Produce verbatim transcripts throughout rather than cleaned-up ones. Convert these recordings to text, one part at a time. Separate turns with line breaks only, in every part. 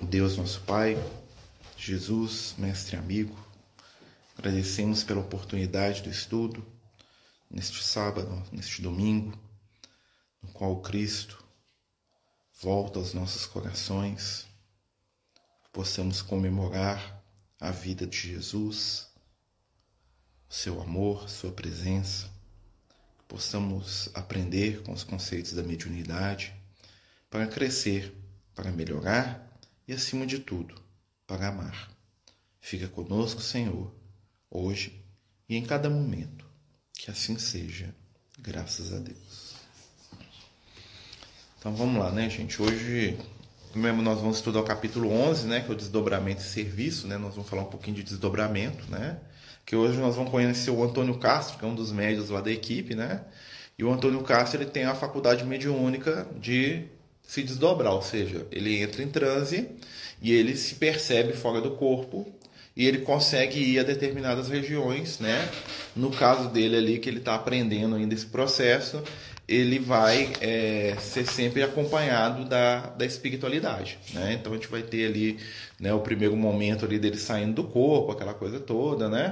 Deus nosso Pai, Jesus, mestre e amigo, agradecemos pela oportunidade do estudo neste sábado, neste domingo, no qual Cristo volta aos nossos corações, que possamos comemorar a vida de Jesus, o seu amor, sua presença, que possamos aprender com os conceitos da mediunidade para crescer, para melhorar e, acima de tudo, para amar. Fica conosco, Senhor, hoje e em cada momento. Que assim seja, graças a Deus. Então vamos lá, né, gente? Hoje mesmo nós vamos estudar o capítulo onze, né, que é o desdobramento e serviço, né? Nós vamos falar um pouquinho de desdobramento, né? Que hoje nós vamos conhecer o Antônio Castro, que é um dos médios lá da equipe, né? E o Antônio Castro, ele tem a faculdade mediúnica de se desdobrar, ou seja, ele entra em transe e ele se percebe fora do corpo e ele consegue ir a determinadas regiões, né? No caso dele ali, que ele está aprendendo ainda esse processo, ele vai é, ser sempre acompanhado da, da espiritualidade, né? Então a gente vai ter ali, né, o primeiro momento ali dele saindo do corpo, aquela coisa toda, né?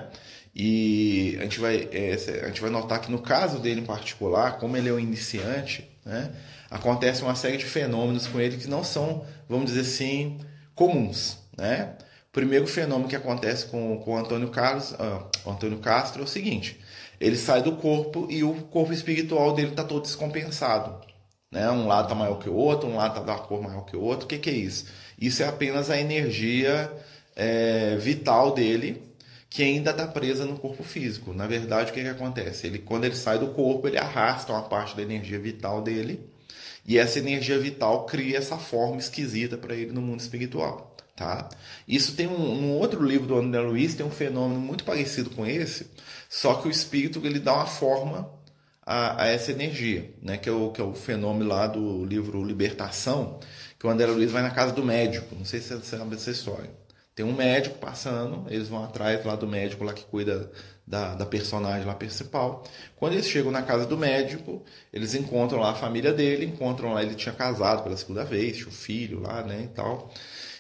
E a gente vai, é, a gente vai notar que no caso dele em particular, como ele é um iniciante, né, acontece uma série de fenômenos com ele que não são, vamos dizer assim, comuns, né? O primeiro fenômeno que acontece com, com o Antônio Carlos, ah, o Antônio Castro é o seguinte: ele sai do corpo e o corpo espiritual dele está todo descompensado, né? Um lado está maior que o outro, um lado está da cor maior que o outro. O que, que é isso? Isso é apenas a energia é, vital dele, que ainda está presa no corpo físico. Na verdade, o que, que acontece? Ele, quando ele sai do corpo, ele arrasta uma parte da energia vital dele, e essa energia vital cria essa forma esquisita para ele no mundo espiritual. Tá? Isso tem um, um outro livro do André Luiz, tem um fenômeno muito parecido com esse, só que o espírito ele dá uma forma a, a essa energia, né? que, é o, que é o fenômeno lá do livro Libertação, que o André Luiz vai na casa do médico. Não sei se você sabe dessa história. Tem um médico passando, eles vão atrás lá do médico lá que cuida da, da personagem lá principal. Quando eles chegam na casa do médico, eles encontram lá a família dele, encontram lá, ele tinha casado pela segunda vez, tinha um filho lá, né, e tal.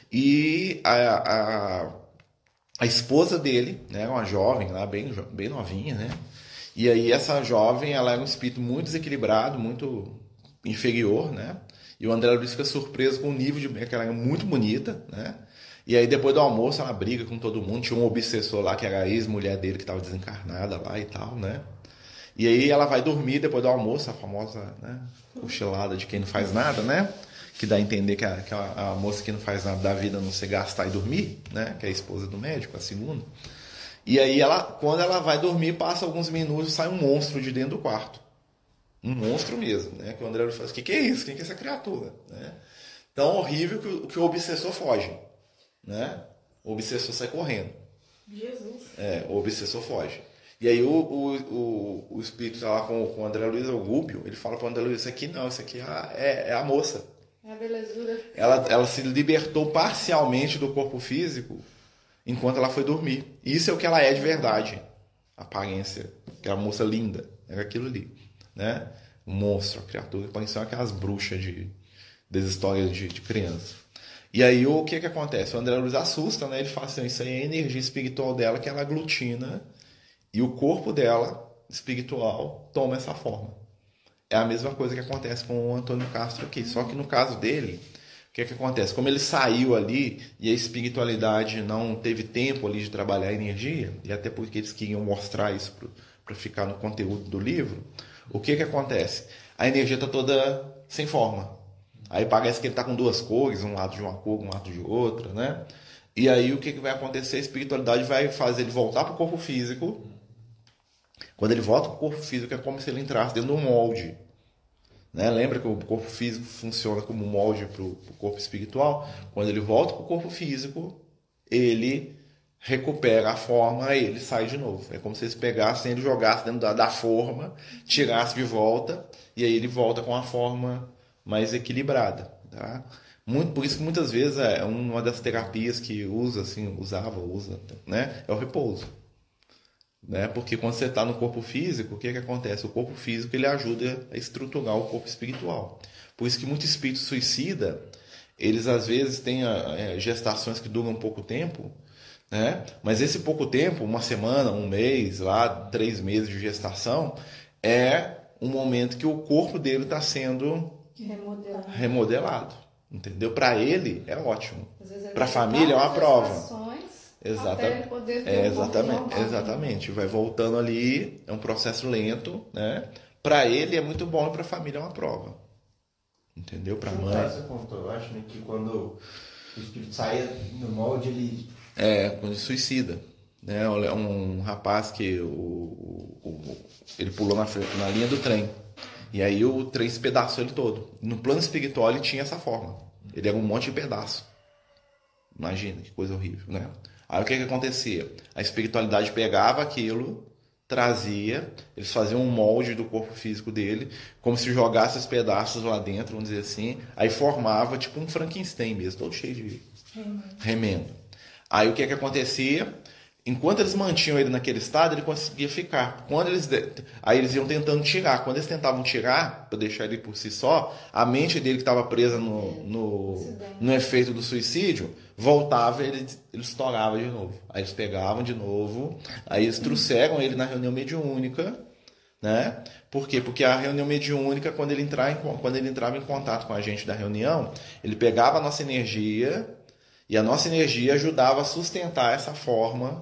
E a, a, a esposa dele, né, uma jovem lá, bem, bem novinha, né? E aí essa jovem, ela era um espírito muito desequilibrado, muito inferior, né? E o André Luiz fica surpreso com o nível de... que ela era muito bonita, né? E aí depois do almoço ela briga com todo mundo. Tinha um obsessor lá, que era a ex-mulher dele, que estava desencarnada lá e tal, né? E aí ela vai dormir depois do almoço, a famosa, né, cochilada de quem não faz nada, né? Que dá a entender que, a, que a, a moça que não faz nada da vida, a não ser gastar e dormir, né? Que é a esposa do médico, a segunda. E aí ela, quando ela vai dormir, passa alguns minutos, sai um monstro de dentro do quarto. Um monstro mesmo, né? Que o André fala, o que, que é isso? Quem que é essa criatura? Né? Tão horrível que o, que o obsessor foge. Né? O obsessor sai correndo.
Jesus.
É, o obsessor foge. E aí o, o, o, o espírito tá lá com, com o André Luiz, o Gúbio, ele fala para o André Luiz, isso aqui não, isso aqui é a, é, é a moça.
É a belezura.
Ela, ela se libertou parcialmente do corpo físico enquanto ela foi dormir. Isso é o que ela é de verdade. A aparência, aquela moça linda, era aquilo ali. Né? Um monstro, a criatura, pareciam aquelas bruxas de, das histórias de, de criança. E aí o que que acontece? O André Luiz assusta, né? Ele fala assim, isso aí é a energia espiritual dela que ela aglutina e o corpo dela, espiritual, toma essa forma. É a mesma coisa que acontece com o Antônio Castro aqui, só que no caso dele, o que que acontece? Como ele saiu ali e a espiritualidade não teve tempo ali de trabalhar a energia, e até porque eles queriam mostrar isso para ficar no conteúdo do livro, o que que acontece? A energia está toda sem forma. Aí parece que ele está com duas cores, um lado de uma cor, um lado de outra, né? E aí o que, que vai acontecer? A espiritualidade vai fazer ele voltar para o corpo físico. Quando ele volta para o corpo físico, é como se ele entrasse dentro de um molde. Né? Lembra que o corpo físico funciona como um molde para o corpo espiritual? Quando ele volta para o corpo físico, ele recupera a forma e ele sai de novo. É como se eles pegassem, ele jogasse dentro da, da forma, tirasse de volta, e aí ele volta com a forma mais equilibrada, tá? Muito, por isso que muitas vezes é uma das terapias que usa, assim, usava, usa, né? É o repouso, né? Porque quando você está no corpo físico, o que que acontece? O corpo físico ele ajuda a estruturar o corpo espiritual. Por isso que muito espírito suicida, eles às vezes têm é, gestações que duram pouco tempo, né? Mas esse pouco tempo, uma semana, um mês, lá, três meses de gestação, é um momento que o corpo dele está sendo
remodelado.
remodelado, entendeu? Para ele é ótimo, para a
Ele
família é uma prova.
Exatamente.
É, exatamente, exatamente. Vai voltando ali, é um processo lento, né? Para ele é muito bom e para a família é uma prova, entendeu? Para a mãe.
Você contou, eu acho, né, que quando o espírito sai no molde, ele
É, quando ele suicida, né? Um rapaz que o, o, o, ele pulou na, na linha do trem e aí o trem espedaçou ele todo. No plano espiritual ele tinha essa forma. Ele era um monte de pedaço. Imagina que coisa horrível, né? Aí o que que acontecia? A espiritualidade pegava aquilo, trazia, eles faziam um molde do corpo físico dele, como se jogasse os pedaços lá dentro, vamos dizer assim, aí formava tipo um Frankenstein mesmo, todo cheio de remendo. Aí o que que acontecia? Enquanto eles mantinham ele naquele estado, ele conseguia ficar. Quando eles aí eles iam tentando tirar. Quando eles tentavam tirar, para deixar ele por si só, a mente dele que estava presa no, no, no efeito do suicídio, voltava e ele, ele estourava de novo. Aí eles pegavam de novo, aí eles trouxeram ele na reunião mediúnica, né? Por quê? Porque a reunião mediúnica, quando ele, entrar em, quando ele entrava em contato com a gente da reunião, ele pegava a nossa energia e a nossa energia ajudava a sustentar essa forma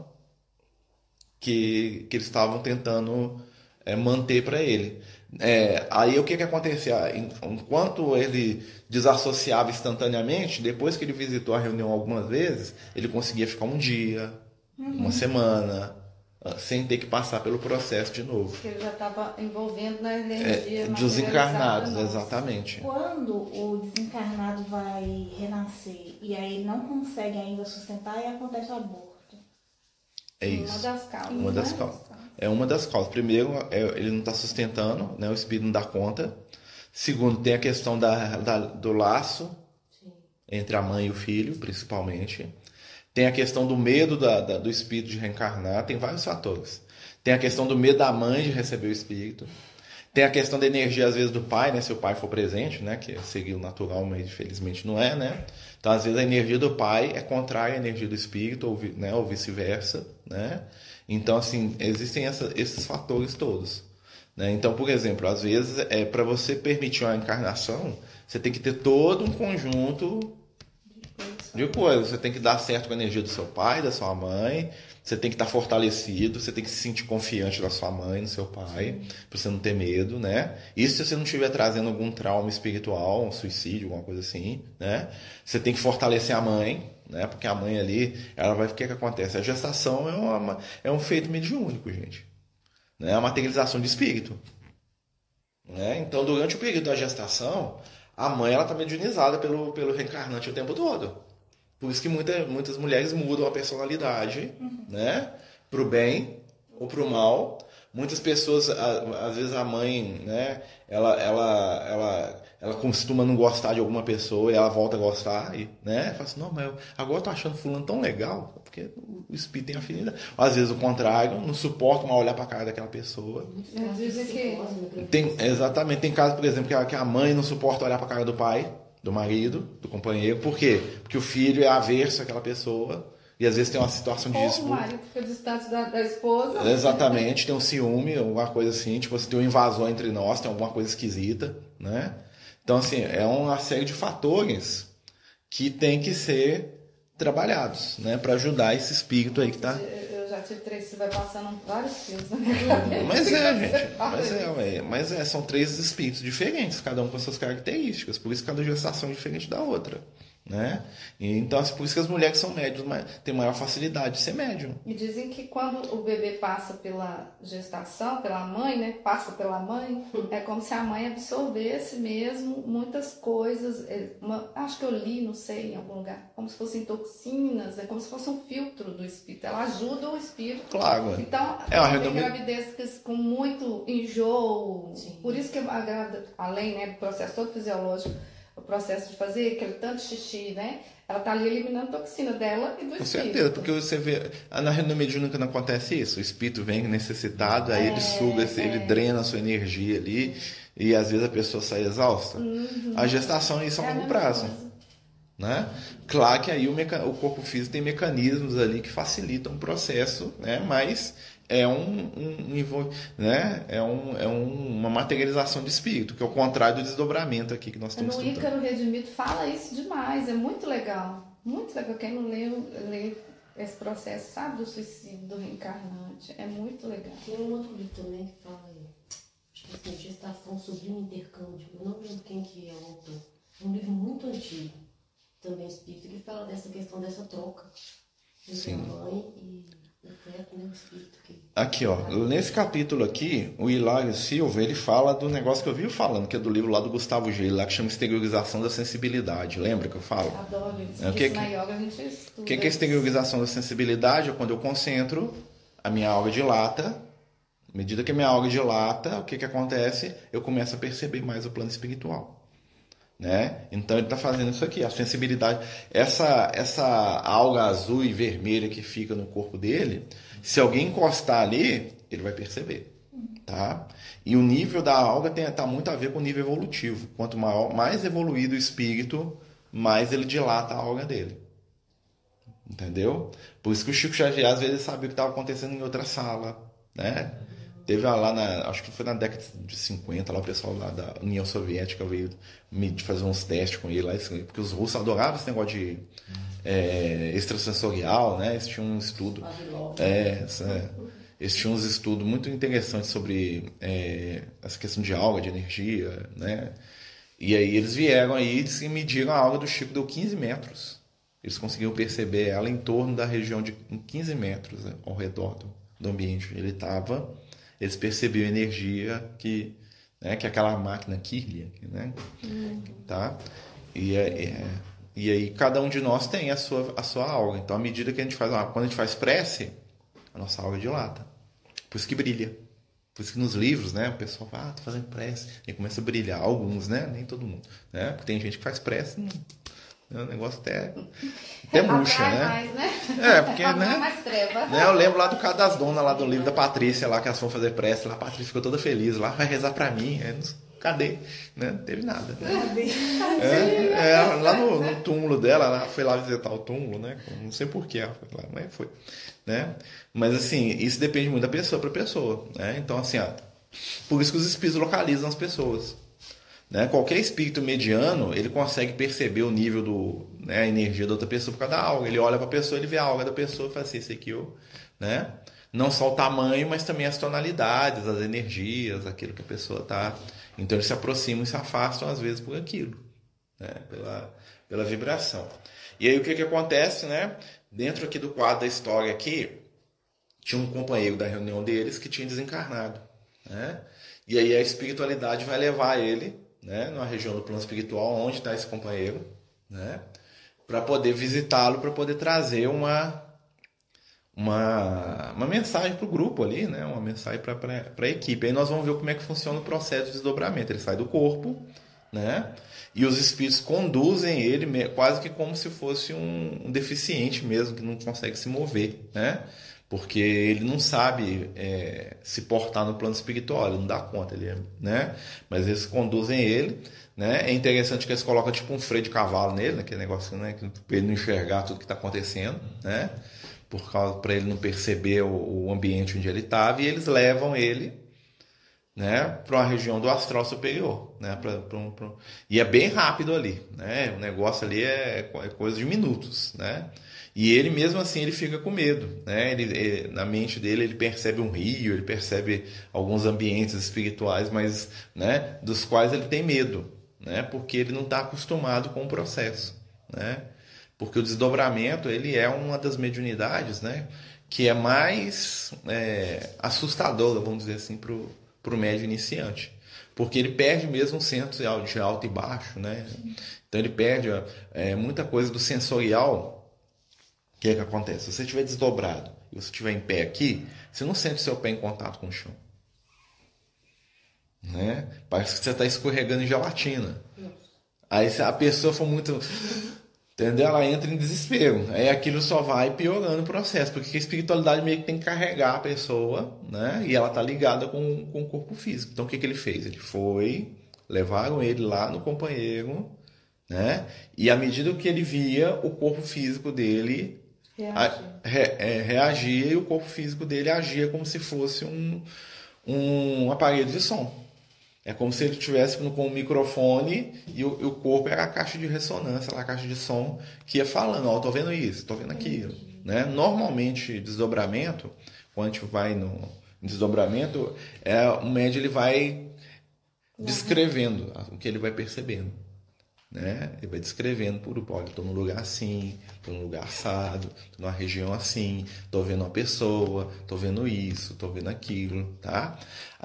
que, que eles estavam tentando é, manter para ele. É, aí o que, que acontecia? Enquanto ele desassociava instantaneamente, depois que ele visitou a reunião algumas vezes, ele conseguia ficar um dia, uhum. uma semana, sem ter que passar pelo processo de novo.
Porque ele já estava envolvendo na energia
é, dos encarnados, exatamente.
Quando o desencarnado vai renascer e aí ele não consegue ainda sustentar, aí acontece o aborto.
É isso.
Uma das causas.
Uma das causas. É uma das causas. Primeiro, é, ele não está sustentando, né? O espírito não dá conta. Segundo, tem a questão da, da, do laço Sim. entre a mãe e o filho, principalmente. Tem a questão do medo da, da, do espírito de reencarnar. Tem vários fatores. Tem a questão do medo da mãe de receber o espírito. Tem a questão da energia, às vezes, do pai, né? Se o pai for presente, né? Que seria o natural, mas infelizmente não é, né? Então, às vezes, a energia do pai é contrária à energia do espírito, ou, né? ou vice-versa, né? Então, assim, existem essa, esses fatores todos, né? Então, por exemplo, às vezes, é, para você permitir uma encarnação, você tem que ter todo um conjunto de coisas. Você tem que dar certo com a energia do seu pai, da sua mãe, você tem que estar fortalecido, você tem que se sentir confiante da sua mãe, do seu pai, para você não ter medo, né? Isso se você não estiver trazendo algum trauma espiritual, um suicídio, alguma coisa assim, né? Você tem que fortalecer a mãe, né? Porque a mãe ali, ela vai... O que é que acontece? A gestação é, uma, é um feito mediúnico, gente. Né? É a materialização de espírito. Né? Então, durante o período da gestação, a mãe ela está mediunizada pelo, pelo reencarnante o tempo todo. Por isso que muita, muitas mulheres mudam a personalidade, uhum. né? Para o bem ou para o mal. Muitas pessoas, às vezes a mãe, né? ela, ela, ela, ela costuma não gostar de alguma pessoa e ela volta a gostar. E, né? Fala assim, não, mas eu, agora eu tô achando fulano tão legal, porque o espírito tem afinidade. Às vezes o contrário, não suporta mais olhar para a cara daquela pessoa.
Dizem que...
Tem, exatamente, tem casos, por exemplo, que a, que a mãe não suporta olhar para a cara do pai, do marido, do companheiro. Por quê? Porque o filho é averso àquela pessoa e às vezes tem uma situação de disputa.
O marido fica distante da, da esposa.
Exatamente, tem um ciúme, alguma coisa assim, tipo assim, tem um invasor entre nós, tem alguma coisa esquisita, né? Então, assim, é uma série de fatores que tem que ser trabalhados, né? Para ajudar esse espírito aí que tá...
Eu já tive três, você vai passando vários fios na minha cabeça.
Mas é, gente, mas é, ué, mas é, são três espíritos diferentes, cada um com suas características, por isso cada gestação é diferente da outra, né? E, então, assim, por isso que as mulheres que são médiums têm maior facilidade de ser médium.
E dizem que quando o bebê passa pela gestação, pela mãe, né? Passa pela mãe, é como se a mãe absorvesse mesmo muitas coisas. Uma, acho que eu li, não sei, em algum lugar, como se fossem toxinas, é como se fosse um filtro do espírito. Ela ajuda o espírito.
Claro.
Então,
é uma
tem gravidez com muito enjoo. Sim. Por isso que a grávida, além, né, do processo todo fisiológico, o processo de fazer aquele tanto xixi, né? Ela tá ali eliminando toxina dela e do
Com
espírito.
Com certeza, porque você vê... Na reunião mediúnica não acontece isso. O espírito vem necessitado, aí é, ele suga, é. ele drena a sua energia ali, e às vezes a pessoa sai exausta. Uhum. A gestação é isso a longo prazo. Né? Claro que aí o, meca... o corpo físico tem mecanismos ali que facilitam o processo, né? Mas é, um, um, né? é, um, é um, uma materialização de espírito, que é o contrário do desdobramento aqui que nós estamos estudando.
No Ícaro Redimido fala isso demais, é muito legal. Muito legal. Quem não leu, lê esse processo, sabe, do suicídio, do reencarnante. É muito legal.
Tem um outro livro também que fala aí, acho que assim, Gestação, Sublime Intercâmbio. Eu não lembro quem que é o autor. É um livro muito antigo, também espírito, que fala dessa questão dessa troca entre a mãe e o feto, né, o espírito. Que...
Aqui, ó, nesse capítulo aqui, o Hilário Silva, ele fala do negócio que eu vi falando, que é do livro lá do Gustavo G, lá que chama Exteriorização da Sensibilidade. Lembra que eu falo?
Adoro isso.
É, o que,
isso na yoga a gente estuda.
O que é exteriorização da sensibilidade? É quando eu concentro, a minha alga dilata. À medida que a minha alga dilata, o que, que acontece? Eu começo a perceber mais o plano espiritual. Né? Então ele está fazendo isso aqui, a sensibilidade, essa, essa alga azul e vermelha que fica no corpo dele, se alguém encostar ali, ele vai perceber, tá? E o nível da alga tem tá muito a ver com o nível evolutivo. Quanto maior, mais evoluído o espírito, mais ele dilata a alga dele, entendeu? Por isso que o Chico Xavier às vezes sabia o que estava acontecendo em outra sala, né? Teve lá, na, acho que foi na década de cinquenta, lá o pessoal lá da União Soviética veio fazer uns testes com ele lá, porque os russos adoravam esse negócio de é, extrasensorial, né? Eles tinham um estudo, é, essa, eles tinham uns estudos muito interessantes sobre é, essa questão de alga, de energia, né? E aí eles vieram aí e mediram a alga do Chico, deu quinze metros. Eles conseguiram perceber ela em torno da região de quinze metros, né, ao redor do, do ambiente onde ele estava. Eles percebiam a energia que, né, que é aquela máquina Kirlian, né? Uhum. Tá? E, é, e aí cada um de nós tem a sua, a sua alga. Então, à medida que a gente faz, quando a gente faz prece, a nossa alga dilata. Por isso que brilha. Por isso que nos livros, né, o pessoal fala, ah, tô fazendo prece. E começa a brilhar. Alguns, né? Nem todo mundo. Né? Porque tem gente que faz prece, não... O negócio até, até murcha, né?
Mais, né?
É, porque, né?
Mais treva.
né? Eu lembro lá do Casa das Donas, lá do livro da Patrícia, lá que elas foram fazer prece, lá a Patrícia ficou toda feliz, lá vai rezar pra mim. É, cadê? Né? Não teve nada. Né? É, é, lá no, no túmulo dela, ela foi lá visitar o túmulo, né? Não sei porquê ela foi lá, mas foi. Né? Mas assim, isso depende muito da pessoa para pessoa. Né? Então, assim, ó, por isso que os espíritos localizam as pessoas. Né? Qualquer espírito mediano, ele consegue perceber o nível do, né, a energia da outra pessoa por causa da alga. Ele olha para a pessoa, ele vê a alga da pessoa e fala assim, esse aqui eu, né? Não só o tamanho, mas também as tonalidades, as energias, aquilo que a pessoa está. Então eles se aproximam e se afastam às vezes por aquilo, né? Pela, pela vibração. E aí o que, que acontece, né? Dentro aqui do quadro da história aqui, tinha um companheiro da reunião deles que tinha desencarnado, né? E aí a espiritualidade vai levar ele, né, numa região do plano espiritual, onde está esse companheiro, né, para poder visitá-lo, para poder trazer uma, uma, uma mensagem para o grupo ali, né, uma mensagem para a equipe. Aí nós vamos ver como é que funciona o processo de desdobramento. Ele sai do corpo, né, e os espíritos conduzem ele quase que como se fosse um, um deficiente mesmo, que não consegue se mover, né? Porque ele não sabe é, se portar no plano espiritual, ele não dá conta, ele é, né? Mas eles conduzem ele, né? É interessante que eles colocam tipo um freio de cavalo nele, aquele negócio, né? Para ele não enxergar tudo que está acontecendo, né? Por causa, para ele não perceber o, o ambiente onde ele estava, e eles levam ele, né, para uma região do astral superior, né? Pra, pra um, pra... E é bem rápido ali, né? O negócio ali é, é coisa de minutos, né? E ele mesmo assim ele fica com medo, né? Ele, ele, na mente dele ele percebe um rio, ele percebe alguns ambientes espirituais, mas, né, dos quais ele tem medo, né? Porque ele não está acostumado com o processo, né? Porque o desdobramento ele é uma das mediunidades, né, que é mais é, assustadora, vamos dizer assim, para o médium iniciante, porque ele perde mesmo o senso de alto e baixo, né? Então ele perde é, muita coisa do sensorial. O que é que acontece? Se você estiver desdobrado e você estiver em pé aqui, você não sente o seu pé em contato com o chão, né? Parece que você está escorregando em gelatina. Aí se a pessoa for muito... Entendeu? Ela entra em desespero. Aí aquilo só vai piorando o processo, porque a espiritualidade meio que tem que carregar a pessoa, né? E ela está ligada com, com o corpo físico. Então o que, que ele fez? Ele foi, levaram ele lá no companheiro, né? E à medida que ele via, o corpo físico dele a, re, é, reagia e o corpo físico dele agia como se fosse um, um aparelho de som. É como se ele estivesse com um microfone e o, e o corpo era a caixa de ressonância, a caixa de som que ia falando, ó, oh, tô vendo isso, tô vendo aquilo, né? Normalmente, desdobramento, quando a gente vai no desdobramento, é, o médium ele vai descrevendo o que ele vai percebendo, né? Ele vai descrevendo por olha, estou num lugar assim, estou num lugar assado, estou numa região assim, estou vendo uma pessoa, estou vendo isso, estou vendo aquilo, tá?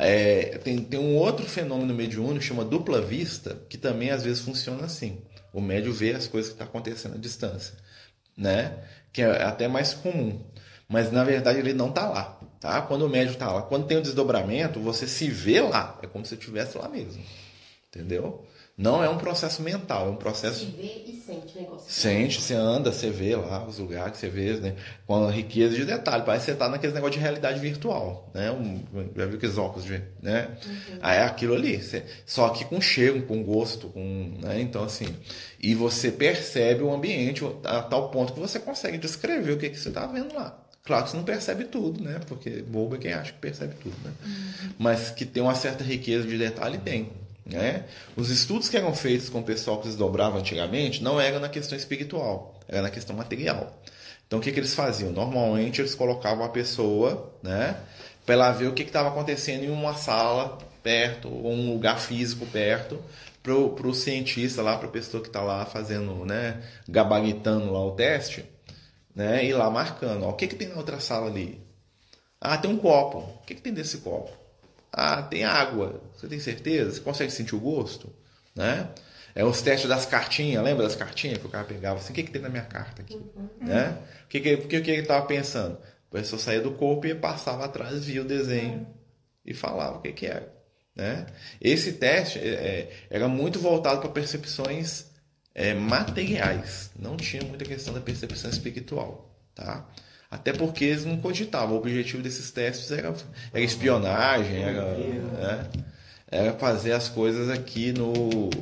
É, tem, tem um outro fenômeno mediúnico que chama dupla vista, que também às vezes funciona assim. O médium vê as coisas que estão acontecendo à distância, né? Que é até mais comum, mas na verdade ele não está lá, tá? Quando o médium está lá, quando tem o desdobramento, você se vê lá, é como se você estivesse lá mesmo, entendeu? Não é um processo mental, é um processo...
Se vê e sente o negócio.
Sente, você anda, você vê lá os lugares, você vê, né? Com a riqueza de detalhe. Parece que você está naquele negócio de realidade virtual, né? Um, já viu aqueles óculos, de, né? Uhum. Aí é aquilo ali. Você, só que com cheiro, com gosto, com... Né? Então, assim... E você percebe o ambiente a tal ponto que você consegue descrever o que, que você está vendo lá. Claro que você não percebe tudo, né? Porque bobo é quem acha que percebe tudo, né? Uhum. Mas que tem uma certa riqueza de detalhe, tem. Né? Os estudos que eram feitos com o pessoal que desdobrava antigamente não eram na questão espiritual, era na questão material. Então o que, que eles faziam? Normalmente eles colocavam a pessoa, né, para ela ver o que estava acontecendo em uma sala perto, ou um lugar físico perto, para o cientista lá, para a pessoa que está lá fazendo, né, gabaritando lá o teste, né, ir lá marcando, ó, o que, que tem na outra sala ali? Ah, tem um copo. O que, que tem desse copo? Ah, tem água. Você tem certeza? Você consegue sentir o gosto? Né? É os testes das cartinhas. Lembra das cartinhas que o cara pegava assim? O que, que tem na minha carta aqui? Uhum. Né? O que, que, que, que ele estava pensando? A pessoa saía do corpo e passava atrás, via o desenho uhum. e falava o que, que era. Né? Esse teste é, era muito voltado para percepções é, materiais. Não tinha muita questão da percepção espiritual. Tá? Até porque eles não cogitavam. O objetivo desses testes era, era espionagem, era, né? Era fazer as coisas aqui no,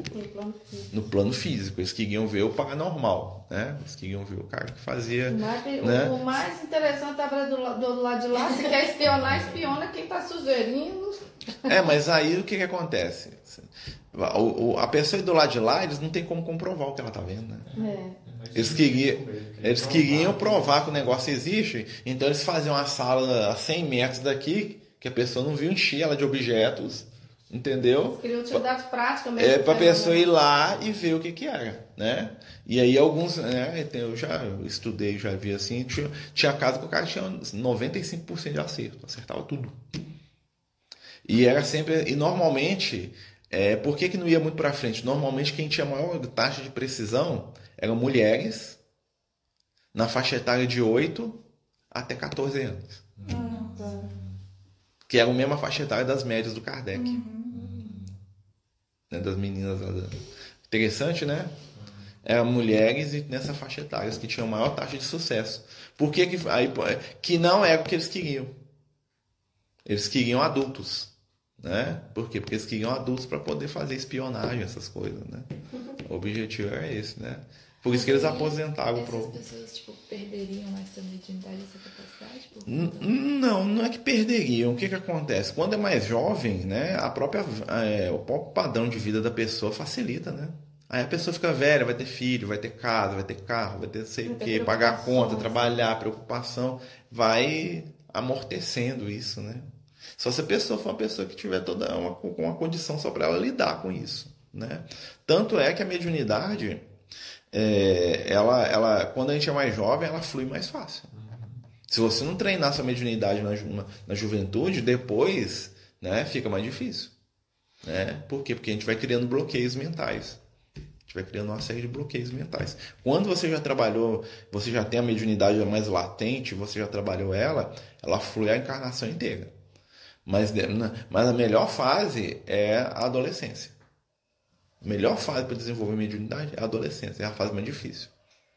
no plano físico. Eles queriam ver o paranormal, né? Eles queriam ver o cara que fazia...
Mas,
né?
O mais interessante é do, do lado de lá, se quer espionar, espiona quem está sugerindo.
É, mas aí o que, que acontece? O, o, a pessoa do lado de lá, eles não tem como comprovar o que ela está vendo, né?
É.
Eles queriam, eles queriam provar que o negócio existe, então eles faziam uma sala a cem metros daqui, que a pessoa não viu, encher ela de objetos, entendeu?
Eles queriam utilidade prática mesmo.
É, para a pessoa ir lá e ver o que que era, né? E aí alguns, né, eu já estudei, já vi assim, tinha, tinha casa que o cara tinha noventa e cinco por cento de acerto, acertava tudo. E era sempre, e normalmente, é, por que que não ia muito para frente? Normalmente quem tinha maior taxa de precisão eram mulheres na faixa etária de oito até quatorze anos.
Uhum.
Que era a mesma faixa etária das médias do Kardec.
Uhum.
Né, das meninas lá. Interessante, né? Eram mulheres nessa faixa etária que tinham maior taxa de sucesso. Por que que, aí, que não era o que eles queriam. Eles queriam adultos. Né? Por quê? Porque eles queriam adultos para poder fazer espionagem, essas coisas. Né? O objetivo era esse, né? Por isso que eles aposentaram.
Essas
pro...
pessoas tipo, perderiam essa mediunidade, essa capacidade? Por...
Não, não é que perderiam. O que, que acontece? Quando é mais jovem, né, a própria, é, o próprio padrão de vida da pessoa facilita, né? Aí a pessoa fica velha, vai ter filho, vai ter casa, vai ter carro, vai ter sei o quê, pagar conta, trabalhar, preocupação, vai amortecendo isso, né? Só se a pessoa for uma pessoa que tiver toda uma, uma condição só para ela lidar com isso, né? Tanto é que a mediunidade, é, ela, ela, quando a gente é mais jovem, ela flui mais fácil. Se você não treinar sua mediunidade na, na, na juventude, depois, né, fica mais difícil. Né? Por quê? Porque a gente vai criando bloqueios mentais. A gente vai criando uma série de bloqueios mentais. Quando você já trabalhou, você já tem a mediunidade mais latente, você já trabalhou ela, ela flui a encarnação inteira. Mas, mas a melhor fase é a adolescência. A melhor fase para desenvolver mediunidade é a adolescência. É a fase mais difícil.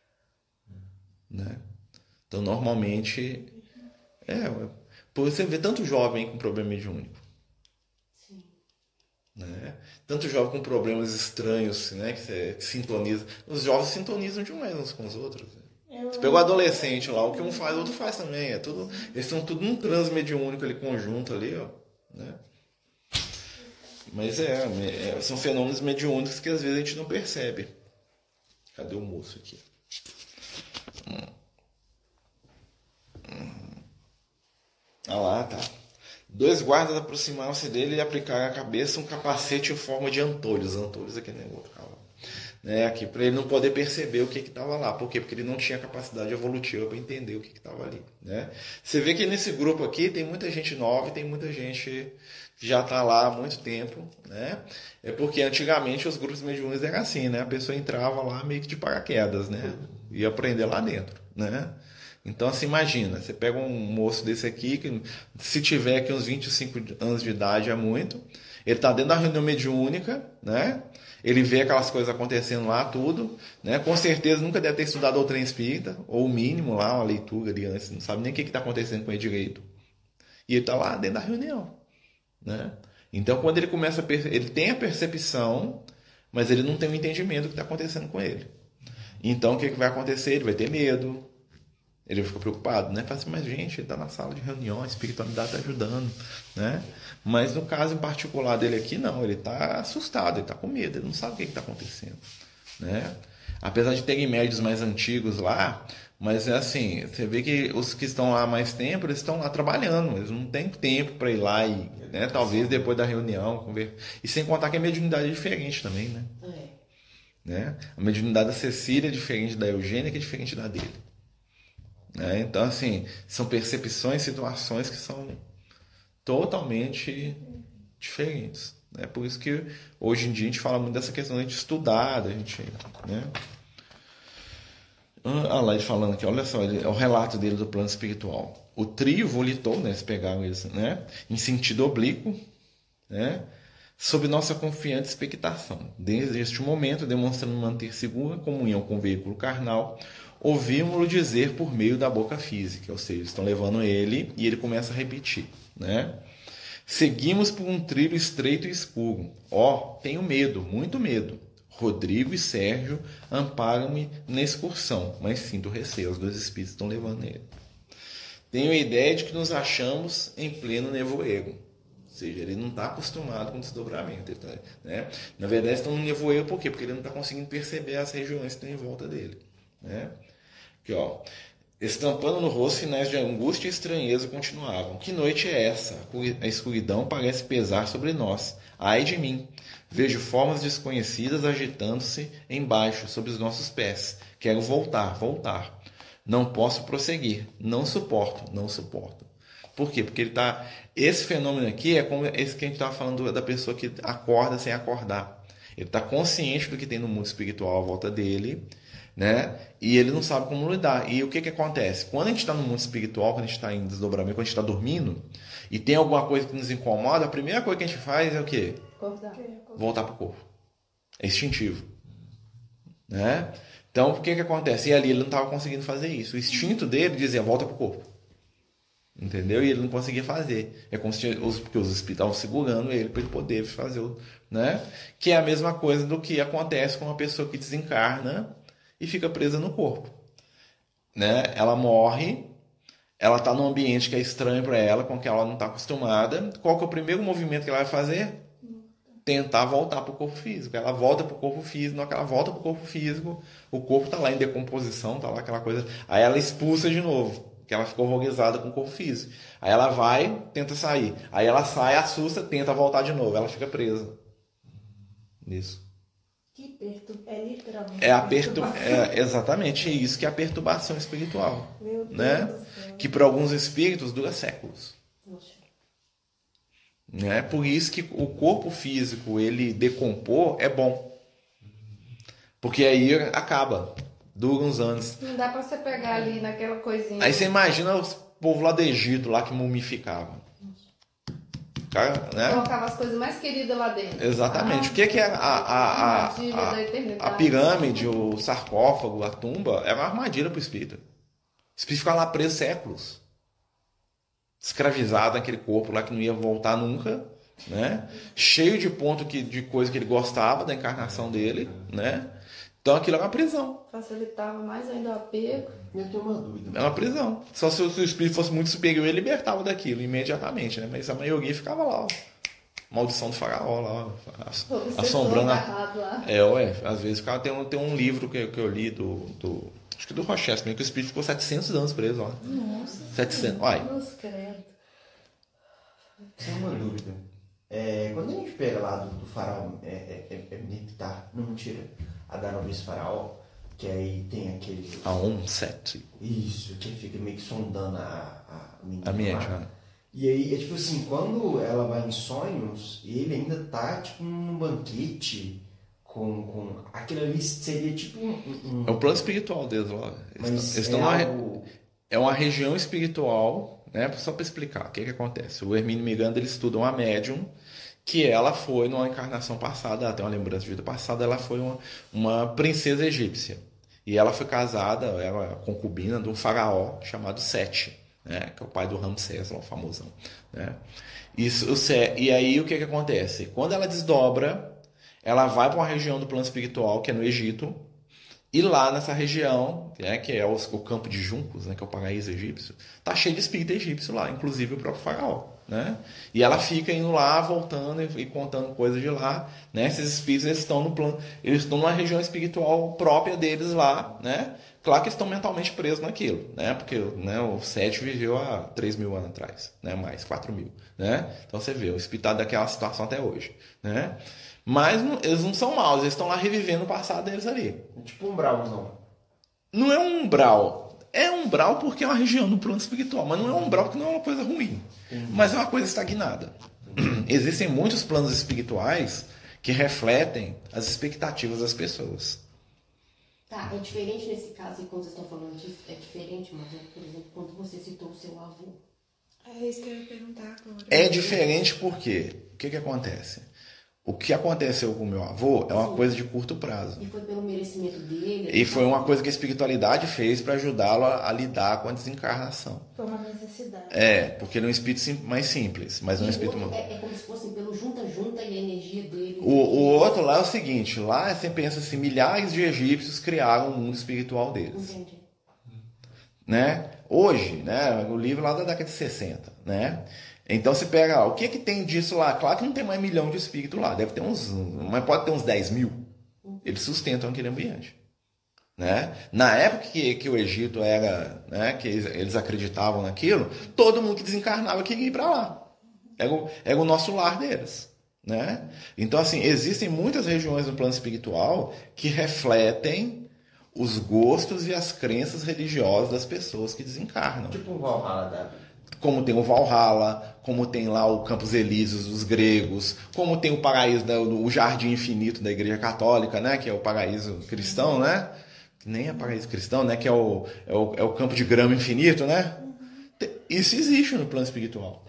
Né? Então, normalmente... É, por você vê tanto jovem com problema mediúnico.
Sim.
Né? Tanto jovem com problemas estranhos, né? que, você, que sintoniza. Os jovens sintonizam demais uns com os outros. Você pegou o adolescente lá, o que um faz, o outro faz também. É tudo, eles estão tudo num transe mediúnico ali, conjunto ali, ó. Né? Mas é, é, são fenômenos mediúnicos que às vezes a gente não percebe. Cadê o moço aqui? Hum. Hum. Ah lá, tá. Dois guardas aproximaram-se dele e aplicaram à cabeça um capacete em forma de antolhos. Antolhos aqui negócio, né? Aqui, para ele não poder perceber o que estava lá. Por quê? Porque ele não tinha capacidade evolutiva para entender o que estava ali. Né? Você vê que nesse grupo aqui tem muita gente nova e tem muita gente que já está lá há muito tempo. Né? É porque antigamente os grupos mediúnicos eram assim, né? A pessoa entrava lá meio que de paraquedas, né? Ia aprender lá dentro. Né? Então, assim, imagina, você pega um moço desse aqui, que se tiver aqui uns vinte e cinco anos de idade é muito, ele está dentro da reunião mediúnica, né? Ele vê aquelas coisas acontecendo lá, tudo, né? Com certeza nunca deve ter estudado doutrina espírita, ou o mínimo lá, uma leitura ali antes, não sabe nem o que está acontecendo com ele direito. E ele está lá dentro da reunião, né? Então, quando ele começa a perce... ele tem a percepção, mas ele não tem o entendimento do que está acontecendo com ele. Então, o que, que vai acontecer? Ele vai ter medo. Ele fica preocupado, né? Fala assim, mas gente, ele está na sala de reunião, a espiritualidade está ajudando, né? Mas no caso em particular dele aqui, não, ele está assustado, ele está com medo, ele não sabe o que está acontecendo, né? Apesar de terem médios mais antigos lá, mas é assim, você vê que os que estão lá há mais tempo, eles estão lá trabalhando, eles não têm tempo para ir lá e, né? Talvez depois da reunião, conver... e sem contar que a mediunidade é diferente também, né? É. Né? A mediunidade da Cecília é diferente da Eugênia, que é diferente da dele. Né? Então, assim, são percepções, situações que são totalmente diferentes. É, né? Por isso que hoje em dia a gente fala muito dessa questão de estudar, da gente, né? Ah, lá ele falando aqui, olha só, ele, é o relato dele do plano espiritual. O trio volitou, né? Eles pegaram eles, né? Em sentido oblíquo, né? Sob nossa confiante expectação. Desde este momento, demonstrando manter segura comunhão com o veículo carnal, ouvimos-lo dizer por meio da boca física, ou seja, estão levando ele e ele começa a repetir, né? Seguimos por um trilho estreito e escuro. Ó, oh, tenho medo, muito medo. Rodrigo e Sérgio amparam-me na excursão, mas sinto receio, os dois espíritos estão levando ele. Tenho a ideia de que nos achamos em pleno nevoeiro. Ou seja, ele não está acostumado com desdobramento. Tá, né? Na verdade, estão no nevoeiro por quê? Porque ele não está conseguindo perceber as regiões que estão em volta dele. Né? Aqui, ó. Estampando no rosto sinais de angústia e estranheza continuavam. Que noite é essa? A escuridão parece pesar sobre nós. Ai de mim! Vejo formas desconhecidas agitando-se embaixo, sob os nossos pés. Quero voltar, voltar. Não posso prosseguir. Não suporto, não suporto. Por quê? Porque ele tá... esse fenômeno aqui é como esse que a gente estava falando da pessoa que acorda sem acordar. Ele está consciente do que tem no mundo espiritual à volta dele, né? E ele não sabe como lidar. E o que, que acontece? Quando a gente está no mundo espiritual, quando a gente está em desdobramento, quando a gente está dormindo, e tem alguma coisa que nos incomoda, a primeira coisa que a gente faz é o quê? Acordar. Voltar para o corpo. É instintivo. Né? Então, o que, que acontece? E ali ele não estava conseguindo fazer isso. O instinto dele dizia, volta para o corpo. Entendeu? E ele não conseguia fazer. É como se os, porque os espíritos estavam segurando ele para ele poder fazer o... Né? Que é a mesma coisa do que acontece com uma pessoa que desencarna e fica presa no corpo. Né? Ela morre, ela está num ambiente que é estranho para ela, com que ela não está acostumada. Qual que é o primeiro movimento que ela vai fazer? Tentar voltar para o corpo físico. Ela volta para o corpo físico, na hora que ela volta para o corpo físico, o corpo está lá em decomposição, está lá aquela coisa. Aí ela expulsa de novo, porque ela ficou horrorizada com o corpo físico. Aí ela vai, tenta sair. Aí ela sai, assusta, tenta voltar de novo. Ela fica presa. Isso.
Que perturbação. É literalmente.
É a pertur... é exatamente isso que é a perturbação espiritual. Meu Deus, né? Que para alguns espíritos dura séculos. Poxa. Né? Por isso que o corpo físico ele decompor é bom. Porque aí acaba. Dura uns anos.
Não dá para você pegar ali naquela coisinha.
Aí você imagina os povos lá do Egito lá que mumificavam. Cara, né?
Colocava as coisas mais queridas lá dentro.
Exatamente. Ah, o que, que é a, a, a, a, a, a pirâmide, o sarcófago, a tumba? É uma armadilha para o espírito. O espírito ficava lá preso séculos. Escravizado naquele corpo lá que não ia voltar nunca. né? Cheio de ponto que, de coisa que ele gostava da encarnação dele, né? Então aquilo é uma prisão.
Facilitava mais ainda o apego.
Eu tenho uma dúvida.
É uma prisão. Só se o espírito fosse muito superior, ele libertava daquilo imediatamente, né? Mas a maioria ficava lá, ó. Maldição do faraó lá, ó, assombrando a...
lá.
É, ué, às vezes ficava, tem, um, tem um livro que, que eu li do, do acho que do Rochester, que o espírito ficou setecentos anos preso, ó.
Nossa.
setecentos, olha.
Deus credo.
Só uma dúvida. É, quando a gente pega lá do, do faraó, é, é, é, é Nectar, não, mentira, a da novice faraó, que aí tem aquele...
A um sete.
Isso, que fica meio que sondando a, a menina.
A minha,
lá.
já.
E aí, é tipo assim, quando ela vai em sonhos, ele ainda tá, tipo, num banquete com... com aquilo ali seria, tipo, um... um-
É o plano espiritual deles lá. Eles
mas
estão- eles estão
é
numa re-
algo-
É uma região espiritual, né? Só para explicar o que, que acontece. O Hermínio Miranda ele estuda uma médium que ela foi numa encarnação passada, ela tem uma lembrança de vida passada, ela foi uma, uma princesa egípcia. E ela foi casada, era concubina de um faraó chamado Sete, né? Que é o pai do Ramsés, lá, o famosão. Né? Isso, o Sé- e aí o que, que acontece? Quando ela desdobra, ela vai para uma região do plano espiritual, que é no Egito. E lá nessa região, né, que é os- o campo de juncos, né, que é o paraíso egípcio, tá cheio de espírito egípcio lá, inclusive o próprio faraó, né? E ela fica indo lá, voltando e, e contando coisas de lá, né? Esses espíritos eles estão no plano, eles estão numa região espiritual própria deles lá, né? Claro que eles estão mentalmente presos naquilo, né? Porque, né, o Sete viveu há três mil anos atrás, né? Mais quatro mil, né? Então você vê, o espírito tá daquela situação até hoje, né? Mas não- eles não são maus, eles estão lá revivendo o passado deles ali.
Tipo um Brownzão.
Não é um umbral. É um umbral porque é uma região do plano espiritual, mas não é um umbral porque não é uma coisa ruim. Mas é uma coisa estagnada. Existem muitos planos espirituais que refletem as expectativas das pessoas.
Tá, é diferente nesse caso, e quando vocês estão falando disso, é diferente, mas, por exemplo, quando você citou o seu avô.
É isso que eu ia perguntar agora.
É diferente porque o que, que acontece? O que aconteceu com o meu avô é uma coisa de curto prazo.
E foi pelo merecimento dele.
E foi uma coisa que a espiritualidade fez para ajudá-lo a, a lidar com a desencarnação.
Foi uma necessidade.
É, porque ele é um espírito sim- mais simples, mas não é um
E o
espírito...
outro é, é como se fosse pelo junta-junta e a energia dele.
O, o outro lá é o seguinte, lá você pensa assim, milhares de egípcios criaram um mundo espiritual deles.
Entendi.
Né? Hoje, né, o livro lá da década de sessenta, né? Então você pega, ó, o que que tem disso lá? Claro que não tem mais milhão de espíritos lá, deve ter uns, mas pode ter uns dez mil. Eles sustentam aquele ambiente. Né? Na época que, que o Egito era, né, que eles, eles acreditavam naquilo, todo mundo que desencarnava queria ir para lá. Era o, era o nosso lar deles. Né? Então, assim, existem muitas regiões no plano espiritual que refletem os gostos e as crenças religiosas das pessoas que desencarnam.
Tipo um Valhalla da...
Como tem o Valhalla, como tem lá o Campos Elíseos dos gregos, como tem o paraíso, da, o jardim infinito da Igreja Católica, né? Que é o paraíso cristão, né? Que nem é paraíso cristão, né? Que é o, é o, é o campo de grama infinito, né? Isso existe no plano espiritual.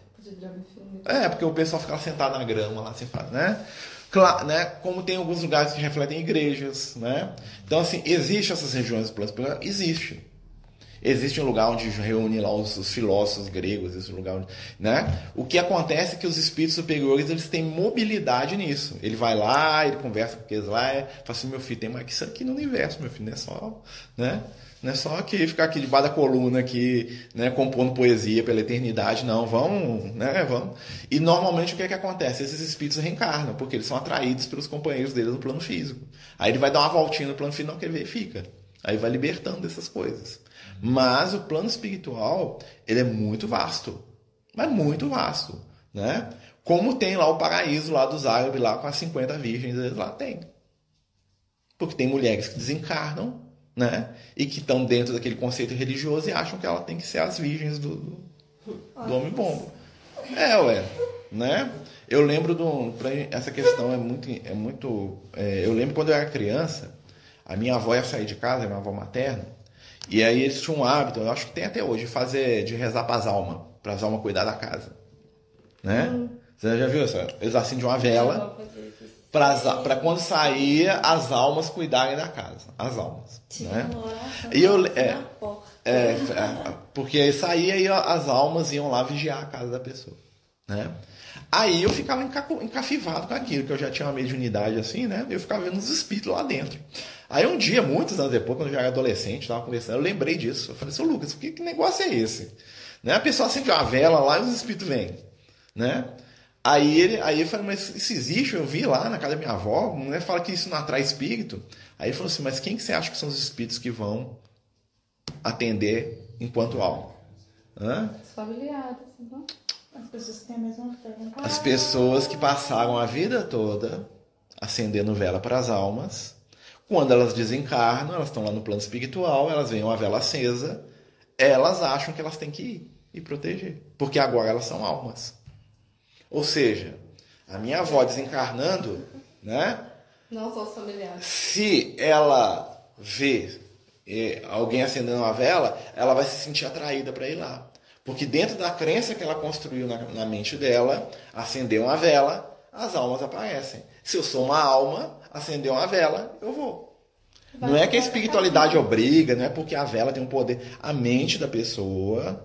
É, porque o pessoal fica lá sentado na grama, lá se faz, né? Claro, né? Como tem alguns lugares que refletem igrejas, né? Então, assim, existem essas regiões do plano espiritual? Existe. Existe um lugar onde reúne lá os, os filósofos gregos, esse lugar onde, né? O que acontece é que os espíritos superiores eles têm mobilidade nisso. Ele vai lá, ele conversa com aqueles lá, e fala assim, meu filho, tem mais que isso aqui no universo, meu filho, não é só, né? Não é só aqui, ficar aqui debaixo da coluna aqui, né, compondo poesia pela eternidade, não, vamos, né, vamos. E normalmente o que é que acontece? Esses espíritos reencarnam, porque eles são atraídos pelos companheiros deles no plano físico. Aí ele vai dar uma voltinha no plano físico, não quer ver, fica. Aí vai libertando dessas coisas. Mas o plano espiritual, ele é muito vasto. Mas muito vasto, né? Como tem lá o paraíso lá dos árabes, lá com as cinquenta virgens, eles lá tem. Porque tem mulheres que desencarnam, né? E que estão dentro daquele conceito religioso e acham que ela tem que ser as virgens do, do, do homem-bombo. É, ué, né? Eu lembro do... Essa questão é muito... É muito é, eu lembro quando eu era criança, a minha avó ia sair de casa, minha avó materna, e aí eles tinham um hábito, eu acho que tem até hoje, de fazer, de rezar para as almas, para as almas cuidar da casa. Né? Hum. Você já viu isso? Eles acendem uma vela para quando saía as almas cuidarem da casa. As almas. Né? E eu, é, é, é, porque aí saía e as almas iam lá vigiar a casa da pessoa. né? Aí eu ficava encafivado com aquilo, que eu já tinha uma mediunidade assim, né? Eu ficava vendo os espíritos lá dentro. Aí um dia, muitos anos depois, quando eu já era adolescente, estava conversando, eu lembrei disso. Eu falei, seu Lucas, que, que negócio é esse? Né? A pessoa acende uma vela lá e os espíritos vêm, né? Aí, ele, aí eu falei, mas isso existe? Eu vi lá na casa da minha avó, a mulher fala que isso não atrai espírito. Aí ele falou assim, mas quem que você acha que são os espíritos que vão atender enquanto alma? Hã?
Os familiares, não?
As pessoas que têm a mesma fé.
As pessoas que passaram a vida toda acendendo vela para as almas, quando elas desencarnam, elas estão lá no plano espiritual, elas veem uma vela acesa, elas acham que elas têm que ir e proteger, porque agora elas são almas. Ou seja, a minha avó desencarnando, né?
Não são os familiares.
Se ela vê eh, alguém acendendo uma vela, ela vai se sentir atraída para ir lá. Porque dentro da crença que ela construiu na, na mente dela, acender uma vela, as almas aparecem. Se eu sou uma alma, acender uma vela, eu vou. Vai, não é que a espiritualidade obriga, não é porque a vela tem um poder. A mente da pessoa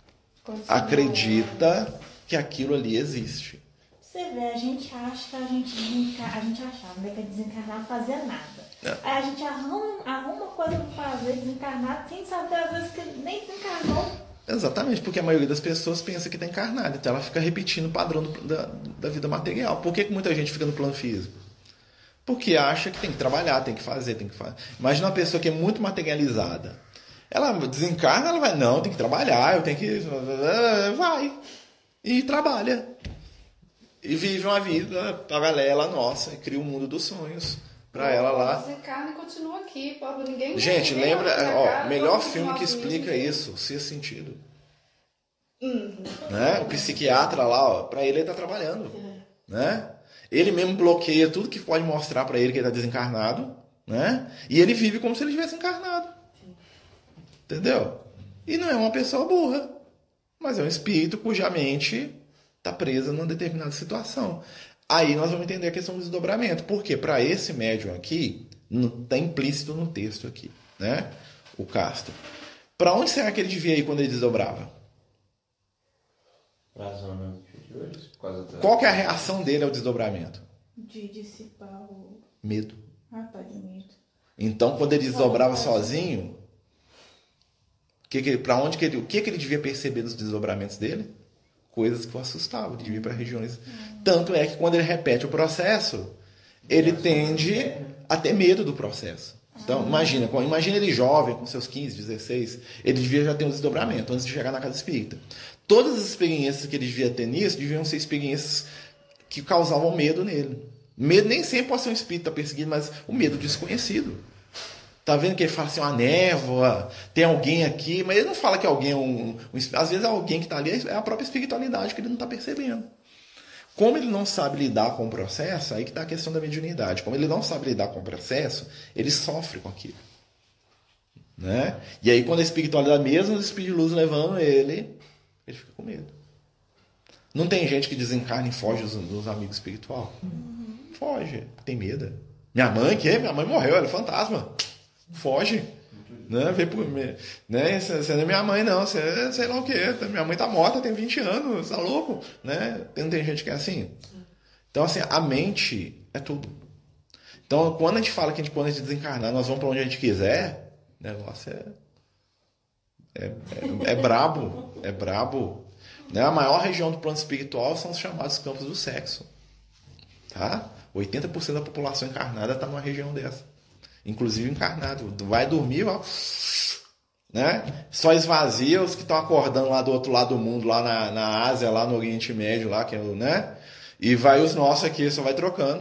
acredita que aquilo ali existe.
Você vê, a gente acha que a gente desencarna, a gente achava, né, que desencarnar não fazia nada. É. Aí a gente arruma, arruma coisa pra fazer, desencarnar, sem saber às vezes que nem desencarnou.
Exatamente, porque a maioria das pessoas pensa que está encarnada, então ela fica repetindo o padrão do, da, da vida material. Por que, que muita gente fica no plano físico? Porque acha que tem que trabalhar, tem que fazer, tem que fazer. Imagina uma pessoa que é muito materializada. Ela desencarna, ela vai, não, tem que trabalhar, eu tenho que... Vai. E trabalha. E vive uma vida paralela nossa, e cria um mundo dos sonhos para ela lá.
Desencarna e continua aqui, pobre, ninguém...
Gente,
ninguém
lembra, ó,
cara,
melhor filme que explica isso, Sexto Sentido.
Uhum.
Né? O psiquiatra lá, ó, para ele ele tá trabalhando, né? Ele mesmo bloqueia tudo que pode mostrar para ele que ele tá desencarnado, né? E ele vive como se ele tivesse encarnado. Entendeu? E não é uma pessoa burra, mas é um espírito cuja mente está presa numa determinada situação. Aí nós vamos entender a questão do desdobramento. Porque para esse médium aqui, está implícito no texto aqui, né? O Castro. Para onde será que ele devia ir quando ele desdobrava?
Para a zona inferiores, por causa da...
Qual que é a reação dele ao desdobramento?
De dissipar o...
Medo.
Ah, tá, de medo.
Então, quando ele desdobrava sozinho, que que, para onde que ele, o que, que ele devia perceber dos desdobramentos dele? Coisas que o assustavam, ele devia ir para regiões. Hum. Tanto é que quando ele repete o processo, ele tende a ter medo do processo. Então, imagina, imagina ele jovem, com seus quinze, dezesseis, ele devia já ter um desdobramento antes de chegar na casa espírita. Todas as experiências que ele devia ter nisso deviam ser experiências que causavam medo nele. Medo nem sempre pode ser um espírito perseguido, mas o medo desconhecido. Tá vendo que ele fala assim, uma névoa, tem alguém aqui, mas ele não fala que alguém é um... um às vezes alguém que está ali é a própria espiritualidade que ele não está percebendo. Como ele não sabe lidar com o processo, aí que está a questão da mediunidade. Como ele não sabe lidar com o processo, ele sofre com aquilo. Né? E aí quando a espiritualidade, mesmo os espíritos de luz levando ele, ele fica com medo. Não tem gente que desencarna e foge dos, dos amigos espirituais? Uhum. Foge, tem medo. Minha mãe, que? Minha mãe morreu, ela é fantasma. Foge. Né? Vem por mim. Né? Você não é minha mãe, não. Você é sei lá o quê. Minha mãe tá morta, tem vinte anos, tá louco? Né? Não tem gente que é assim. Então, assim, a mente é tudo. Então, quando a gente fala que a gente, quando a gente desencarnar, nós vamos para onde a gente quiser, o negócio é. É, é, é brabo. É brabo. Né? A maior região do plano espiritual são os chamados campos do sexo. Tá? oitenta por cento da população encarnada está numa região dessa. Inclusive encarnado. Vai dormir, ó, né? Só esvazia os que estão acordando lá do outro lado do mundo, lá na, na Ásia, lá no Oriente Médio, lá, que é, né? E vai os nossos aqui, só vai trocando.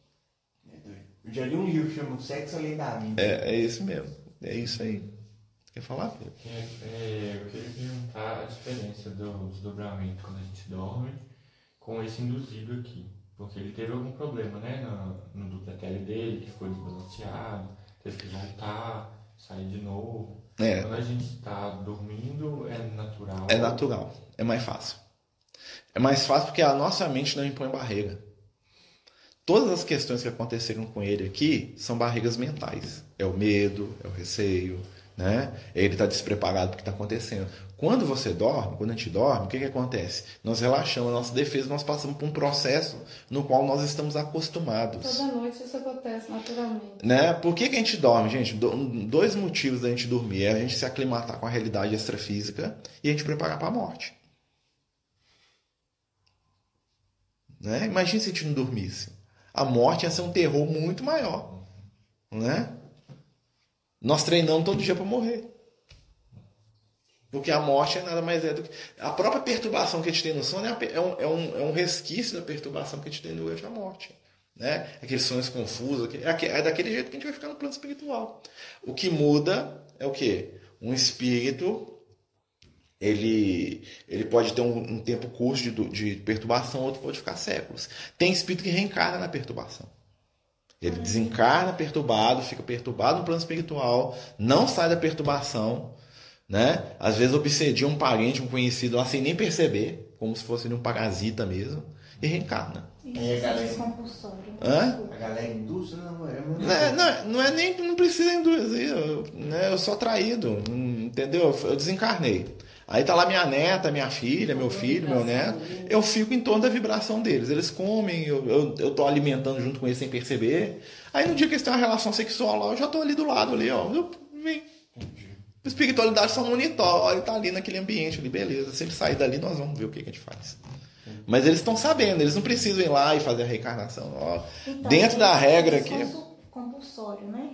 Eu já li um livro que chama Sexo Além da Vida.
É, é isso mesmo. É isso aí. Quer falar, Pedro?
É, é, eu queria perguntar a diferença do desdobramento quando a gente dorme com esse induzido aqui. Porque ele teve algum problema, né, no, no dupla tele dele, que ficou desbalanceado, teve que voltar, sair de novo. É. Quando a gente está dormindo, é natural?
É natural, é mais fácil. É mais fácil porque a nossa mente não impõe barreira. Todas as questões que aconteceram com ele aqui são barreiras mentais. É o medo, é o receio, né? Ele está despreparado porque está acontecendo. Quando você dorme, quando a gente dorme, o que, que acontece? Nós relaxamos a nossa defesa, nós passamos por um processo no qual nós estamos acostumados.
Toda noite isso acontece naturalmente.
Né? Por que, que a gente dorme, gente? Dois motivos da gente dormir. É a gente se aclimatar com a realidade extrafísica e a gente preparar para a morte. Né? Imagina se a gente não dormisse. A morte ia ser um terror muito maior. Né? Nós treinamos todo dia para morrer. Porque a morte é nada mais é do que... A própria perturbação que a gente tem no sono é um, é um, é um resquício da perturbação que a gente tem durante a morte. Né? Aqueles sonhos confusos. É daquele jeito que a gente vai ficar no plano espiritual. O que muda é o quê? Um espírito... Ele, ele pode ter um, um tempo curto de, de perturbação, outro pode ficar séculos. Tem espírito que reencarna na perturbação. Ele desencarna perturbado, fica perturbado no plano espiritual, não sai da perturbação, né? Às vezes obsedia um parente, um conhecido lá sem nem perceber, como se fosse um parasita mesmo, e reencarna.
Isso
É, galera.
é compulsório.
Hã?
A galera induz, não, é muito...
Não é, não, é- não é nem, não precisa induzir, eu, né? Eu sou traído, entendeu? Eu desencarnei. Aí tá lá minha neta, minha filha, meu filho, meu neto. Eu fico em torno da vibração deles. Eles comem, eu, eu, eu tô alimentando junto com eles sem perceber. Aí no dia que eles têm uma relação sexual lá, eu já tô ali do lado, ali, ó. Eu, vem. A espiritualidade só monitora, ele tá ali naquele ambiente ali, beleza. Se ele sair dali, nós vamos ver o que, que a gente faz. Mas eles estão sabendo, eles não precisam ir lá e fazer a reencarnação. Ó,
Então,
dentro da regra aqui.
é compulsório, né?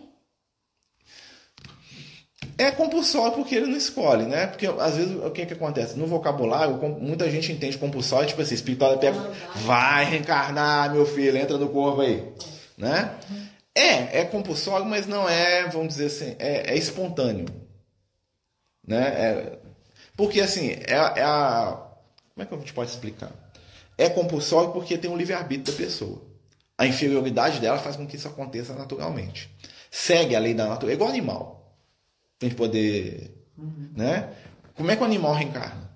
É compulsório porque ele não escolhe, né? Porque às vezes o que, que acontece? No vocabulário, muita gente entende compulsório, tipo assim, espiritual pega, vai reencarnar, meu filho, entra no corpo aí. Né? É, é compulsório, mas não é, vamos dizer assim, é, é espontâneo. Né? É, porque assim, é, é a. Como é que a gente pode explicar? É compulsório porque tem um livre-arbítrio da pessoa. A inferioridade dela faz com que isso aconteça naturalmente. Segue a lei da natureza, é igual animal. Pra gente poder... Uhum. Né? Como é que o animal reencarna?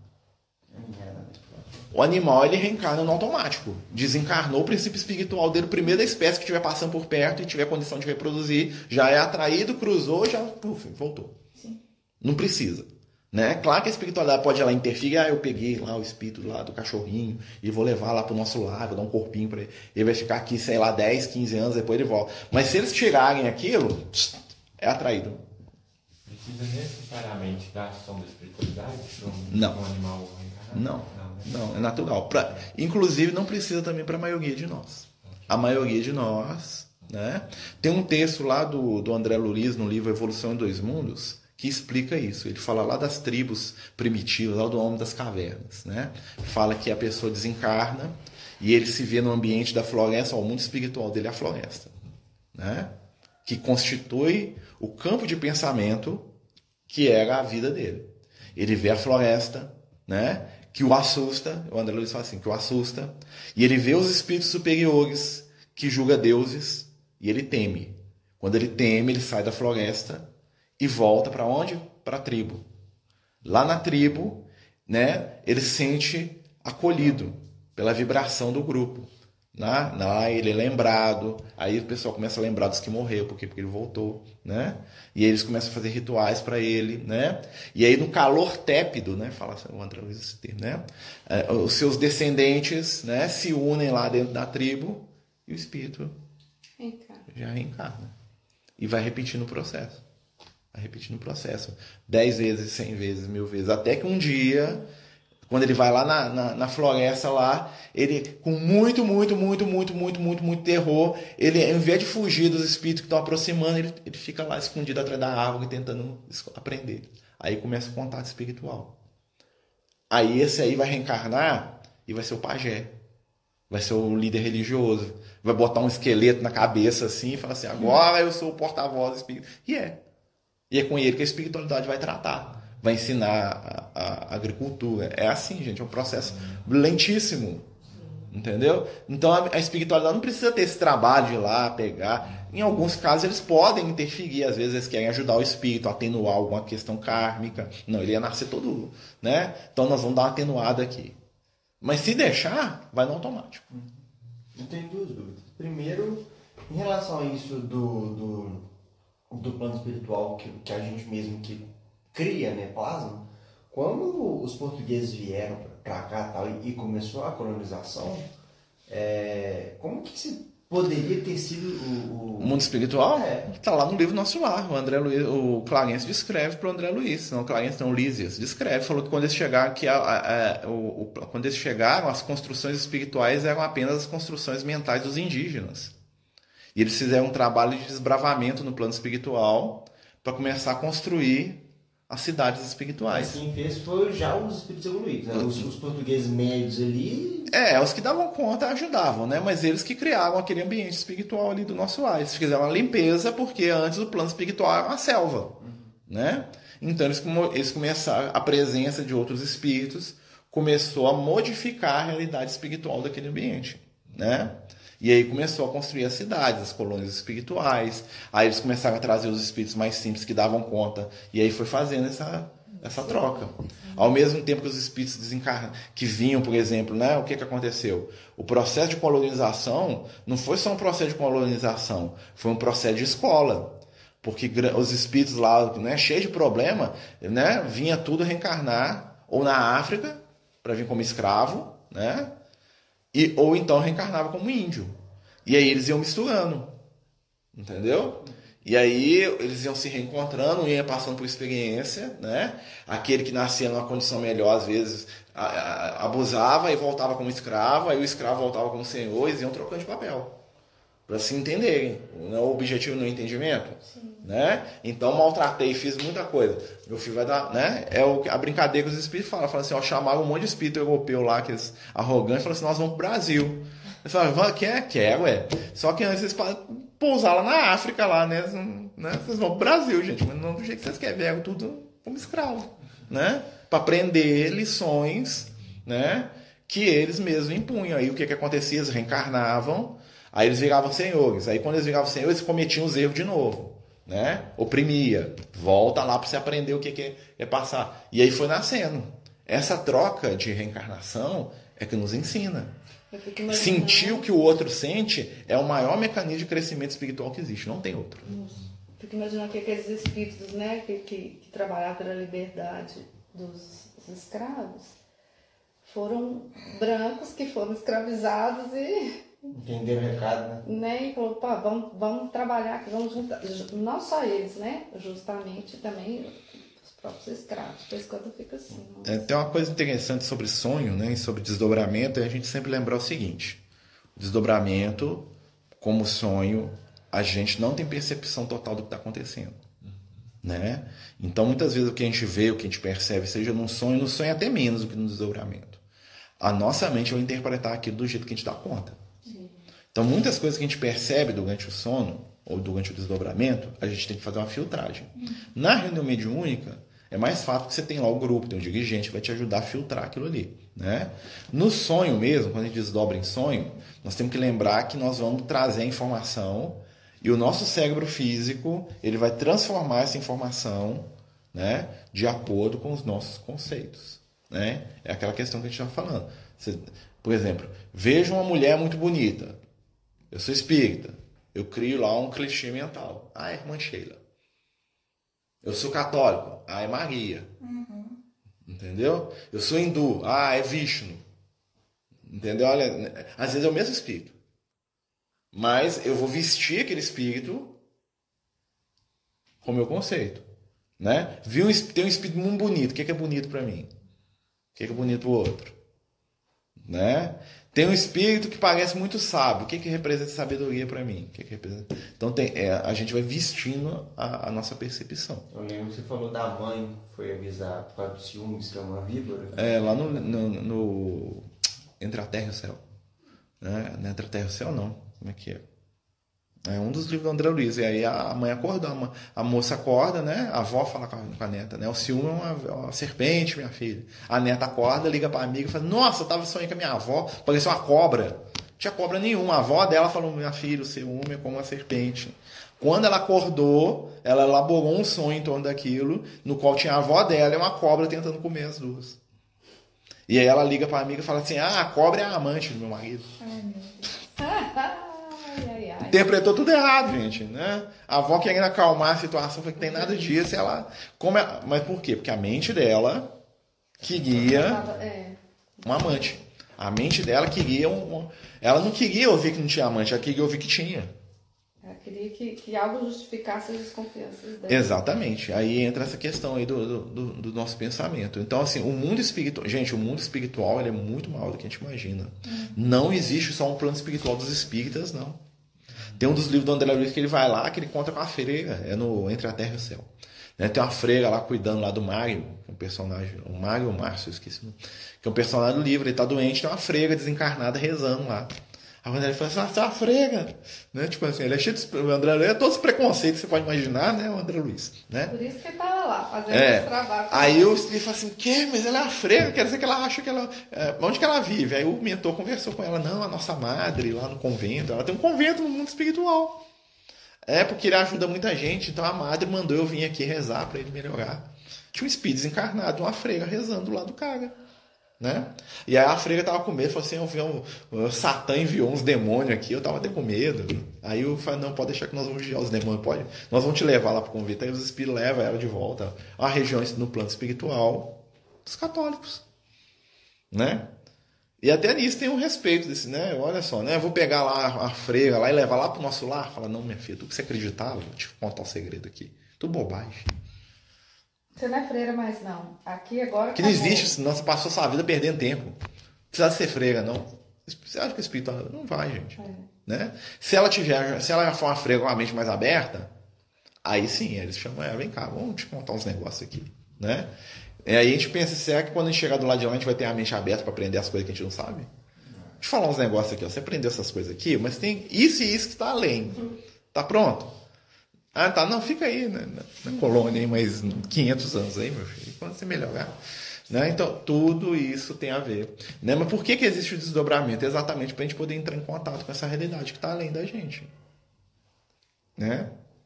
O animal ele reencarna no automático. Desencarnou o princípio espiritual dele, o primeiro da espécie que estiver passando por perto e tiver condição de reproduzir, já é atraído, cruzou, já uf, voltou.
Sim.
Não precisa. Né? Claro que a espiritualidade pode ir lá interferir. Ah, eu peguei lá o espírito lá do cachorrinho e vou levar lá pro nosso lar, vou dar um corpinho para ele. Ele vai ficar aqui, sei lá, dez, quinze anos, depois ele volta. Mas se eles tirarem aquilo, é atraído.
Precisa necessariamente da ação da espiritualidade para um,
Não.
um animal reencarnado?
Não,
Não, né?
não, é natural. Pra, inclusive, não precisa também para a maioria de nós. A maioria de nós, né? Tem um texto lá do, do André Luiz, no livro Evolução em Dois Mundos, que explica isso. Ele fala lá das tribos primitivas, lá do homem das cavernas, né? Fala que a pessoa desencarna e ele se vê no ambiente da floresta, ó, o mundo espiritual dele é a floresta, né? Que constitui o campo de pensamento que era a vida dele. Ele vê a floresta, né? Que o assusta, o André Luiz fala assim, que o assusta, e ele vê os espíritos superiores que julga deuses e ele teme. Quando ele teme, ele sai da floresta e volta para onde? Para a tribo. Lá na tribo, né, ele se sente acolhido pela vibração do grupo. Lá, lá ele é lembrado, aí o pessoal começa a lembrar dos que morreu, porque, porque ele voltou, né? E aí eles começam a fazer rituais para ele, né? E aí no calor tépido, né? Fala assim, o André Luiz esse termo, né? É, os seus descendentes, né, se unem lá dentro da tribo e o espírito
Reencarna.
já reencarna. E vai repetindo o processo. Vai repetindo o processo. Dez vezes, cem vezes, mil vezes. Até que um dia, quando ele vai lá na, na, na floresta lá, ele, com muito, muito, muito, muito, muito, muito, muito terror, ele, ao invés de fugir dos espíritos que estão aproximando, ele, ele fica lá escondido atrás da árvore, tentando aprender. Aí começa o contato espiritual. Aí esse aí vai reencarnar e vai ser o pajé. Vai ser o líder religioso. Vai botar um esqueleto na cabeça assim e falar assim, agora eu sou o porta-voz do espírito. E é. E é com ele que a espiritualidade vai tratar. Vai ensinar a, a agricultura. É assim, gente. É um processo lentíssimo. Entendeu? Então a, a espiritualidade não precisa ter esse trabalho de ir lá, pegar. Em alguns casos eles podem interferir. Às vezes eles querem ajudar o espírito a atenuar alguma questão kármica. Não, ele ia nascer todo... né? Então nós vamos dar uma atenuada aqui. Mas se deixar, vai no automático.
Eu tenho duas dúvidas. Primeiro, em relação a isso do, do, do plano espiritual que, que a gente mesmo que cria, né, plasma, quando os portugueses vieram para cá tal, e, e começou a colonização, é, como que se poderia ter sido o...
O mundo espiritual?
É.
Tá lá no livro Nosso Lar. O André Luiz, o Clarence descreve para o André Luiz. Não, Clarence não, Lísias. Descreve. Falou que quando eles chegaram, que a, a, a, o, o, quando eles chegaram, as construções espirituais eram apenas as construções mentais dos indígenas. E eles fizeram um trabalho de desbravamento no plano espiritual para começar a construir as cidades espirituais.
Quem fez foi já os espíritos evoluídos, né? os, os portugueses médios ali.
É, os que davam conta ajudavam, né? Mas eles que criaram aquele ambiente espiritual ali do nosso lar. Eles fizeram uma limpeza porque antes o plano espiritual era uma selva, uhum. né? Então eles, eles começaram, a presença de outros espíritos começou a modificar a realidade espiritual daquele ambiente, né? E aí começou a construir as cidades, as colônias espirituais. Aí eles começaram a trazer os espíritos mais simples que davam conta. E aí foi fazendo essa, essa troca. Ao mesmo tempo que os espíritos desencarnados, que vinham, por exemplo, né, o que, que aconteceu? O processo de colonização não foi só um processo de colonização, foi um processo de escola. Porque os espíritos lá, né, cheios de problema, né, vinha tudo reencarnar ou na África, para vir como escravo, né? E, ou então reencarnava como índio. E aí eles iam misturando. Entendeu? E aí eles iam se reencontrando, iam passando por experiência, né? Aquele que nascia numa condição melhor, às vezes, a, a, abusava e voltava como escravo, aí o escravo voltava como senhor, eles iam trocando de papel. Para se entenderem. O objetivo no entendimento. Né? Então maltratei, fiz muita coisa. Meu filho vai dar, né? É o, a brincadeira que os espíritos falam. Falam assim, ó, chamaram um monte de espírito europeu lá, que eles arrogantes, e falaram assim, nós vamos pro Brasil. Eles falaram, quer? Quer, ué. Só que antes eles pousar lá na África, lá, né? né? Vocês vão pro Brasil, gente, mas não do jeito que vocês querem, vieram tudo como escravo, né? Para aprender lições, né? Que eles mesmos impunham. Aí o que que acontecia? Eles reencarnavam, aí eles viravam senhores. Aí quando eles viravam senhores, eles cometiam os erros de novo. Né? Oprimia, volta lá para você aprender o que, que é passar. E aí foi nascendo. Essa troca de reencarnação é que nos ensina. Sentir o que o outro sente é o maior mecanismo de crescimento espiritual que existe, não tem outro.
Fico imaginando que aqueles espíritos, né, que, que, que trabalharam pela liberdade dos, dos escravos foram brancos que foram escravizados e
entenderam o recado, né?
né? E falou, pá, vamos, vamos trabalhar aqui, vamos juntar. Não só eles, né? Justamente também os próprios escravos. Por isso que eu fico assim.
É, tem uma coisa interessante sobre sonho, né? E sobre desdobramento, é a gente sempre lembrar o seguinte: o desdobramento, como sonho, a gente não tem percepção total do que está acontecendo. Né? Então, muitas vezes o que a gente vê, o que a gente percebe, seja num sonho, no sonho é até menos do que no desdobramento. A nossa mente vai interpretar aquilo do jeito que a gente dá conta. Então, muitas coisas que a gente percebe durante o sono ou durante o desdobramento, a gente tem que fazer uma filtragem. Na reunião mediúnica, é mais fácil que você tem lá o grupo, tem um dirigente que vai te ajudar a filtrar aquilo ali. Né? No sonho mesmo, quando a gente desdobra em sonho, nós temos que lembrar que nós vamos trazer a informação e o nosso cérebro físico ele vai transformar essa informação, né, de acordo com os nossos conceitos. Né? É aquela questão que a gente estava falando. Você, por exemplo, vejo uma mulher muito bonita. Eu sou espírita. Eu crio lá um clichê mental. Ah, é irmã Sheila. Eu sou católico. Ah, é Maria. Uhum. Entendeu? Eu sou hindu. Ah, é Vishnu. Entendeu? Olha, às vezes é o mesmo espírito. Mas eu vou vestir aquele espírito com o meu conceito. Né? Vi um, tem um espírito muito bonito. O que é bonito para mim? O que é bonito para o outro? Né? Tem um espírito que parece muito sábio. O que, que representa sabedoria para mim? O que que representa... Então tem, é, a gente vai vestindo a, a nossa percepção.
Eu lembro que você falou da mãe, foi avisar por causa do ciúmes, que é uma víbora.
É, lá no, no, no Entre a Terra e o Céu. Né? Não é Entre a Terra e o Céu, não. Como é que é? É um dos livros do André Luiz. E aí a mãe acorda, a, a moça acorda, né? A avó fala com a, com a neta, né? O ciúme é uma, é uma serpente, minha filha. A neta acorda, liga pra amiga e fala, nossa, eu tava sonhando com a minha avó, parecia uma cobra. Não tinha cobra nenhuma. A avó dela falou, minha filha, o ciúme é como uma serpente. Quando ela acordou, ela elaborou um sonho em torno daquilo, no qual tinha a avó dela e uma cobra tentando comer as duas. E aí ela liga pra amiga e fala assim, ah, a cobra é a amante do meu marido.
Ai, meu Deus. Ai, ai, ai.
interpretou tudo errado, gente, né? A avó querendo acalmar a situação, foi que tem nada disso, ela... Como é, mas por quê? Porque a mente dela queria
É.
um amante. A mente dela queria um... Ela não queria ouvir que não tinha amante, ela queria ouvir que tinha.
Ela queria que, que algo justificasse as desconfianças dela.
Exatamente. Aí entra essa questão aí do, do, do, do nosso pensamento. Então, assim, o mundo espiritual... Gente, o mundo espiritual ele é muito maior do que a gente imagina. Uhum. Não existe só um plano espiritual dos espíritas, não. Tem um dos livros do André Luiz que ele vai lá, que ele conta com a freira. É no Entre a Terra e o Céu. Né? Tem uma freira lá cuidando lá do Mário, um personagem... O Mário ou o Márcio, eu esqueci. Que é um personagem do livro. Ele tá doente, tem uma freira desencarnada rezando lá. Aí o André fala assim, ah, você é uma frega, né? Tipo assim, ele é cheio de... O André Luiz é todos os preconceitos que você pode imaginar, né? O André Luiz, né?
Por isso que ele tava lá, fazendo
é.
esse trabalho.
Aí eu ele fala assim, o quê? Mas ela é uma frega, quer dizer que ela acha que ela... É, onde que ela vive? Aí o mentor conversou com ela, não, a nossa madre lá no convento, ela tem um convento no mundo espiritual. É, porque ele ajuda muita gente, então a madre mandou eu vir aqui rezar para ele melhorar. Tinha um espírito desencarnado, uma frega rezando lá do cara. Né? E aí a freira tava com medo, falou assim, eu vi um, o Satã enviou uns demônios aqui, eu tava até com medo. Aí eu falei, não, pode deixar que nós vamos vigiar os demônios, pode. Nós vamos te levar lá pro convento. Aí os espíritos levam ela de volta a região no plano espiritual dos católicos. Né? E até nisso tem um respeito desse, né? Olha só, né? Eu vou pegar lá a freira lá e levar lá pro nosso lar. Fala, não, minha filha, tu que você acreditava, vou te contar um segredo aqui. Tudo bobagem.
Você não é freira mais, não. Aqui agora...
Que não existe, senão você passou sua vida perdendo tempo. Precisa ser freira, não. Você acha que o espírito não vai, gente. É. Né? Se ela tiver, se ela for uma freira com a mente mais aberta, aí sim, eles chamam ela, vem cá, vamos te contar uns negócios aqui. Né? E aí a gente pensa, será que quando a gente chegar do lado de lá, a gente vai ter a mente aberta para aprender as coisas que a gente não sabe? Deixa eu falar uns negócios aqui, ó. Você aprendeu essas coisas aqui, mas tem isso e isso que está além. Tá pronto? Ah, tá, não, fica aí né, na, na colônia aí mais quinhentos anos aí, meu filho, quando você melhorar. Né? Então, tudo isso tem a ver. Né? Mas por que, que existe o desdobramento? Exatamente para a gente poder entrar em contato com essa realidade que está além da gente. Né?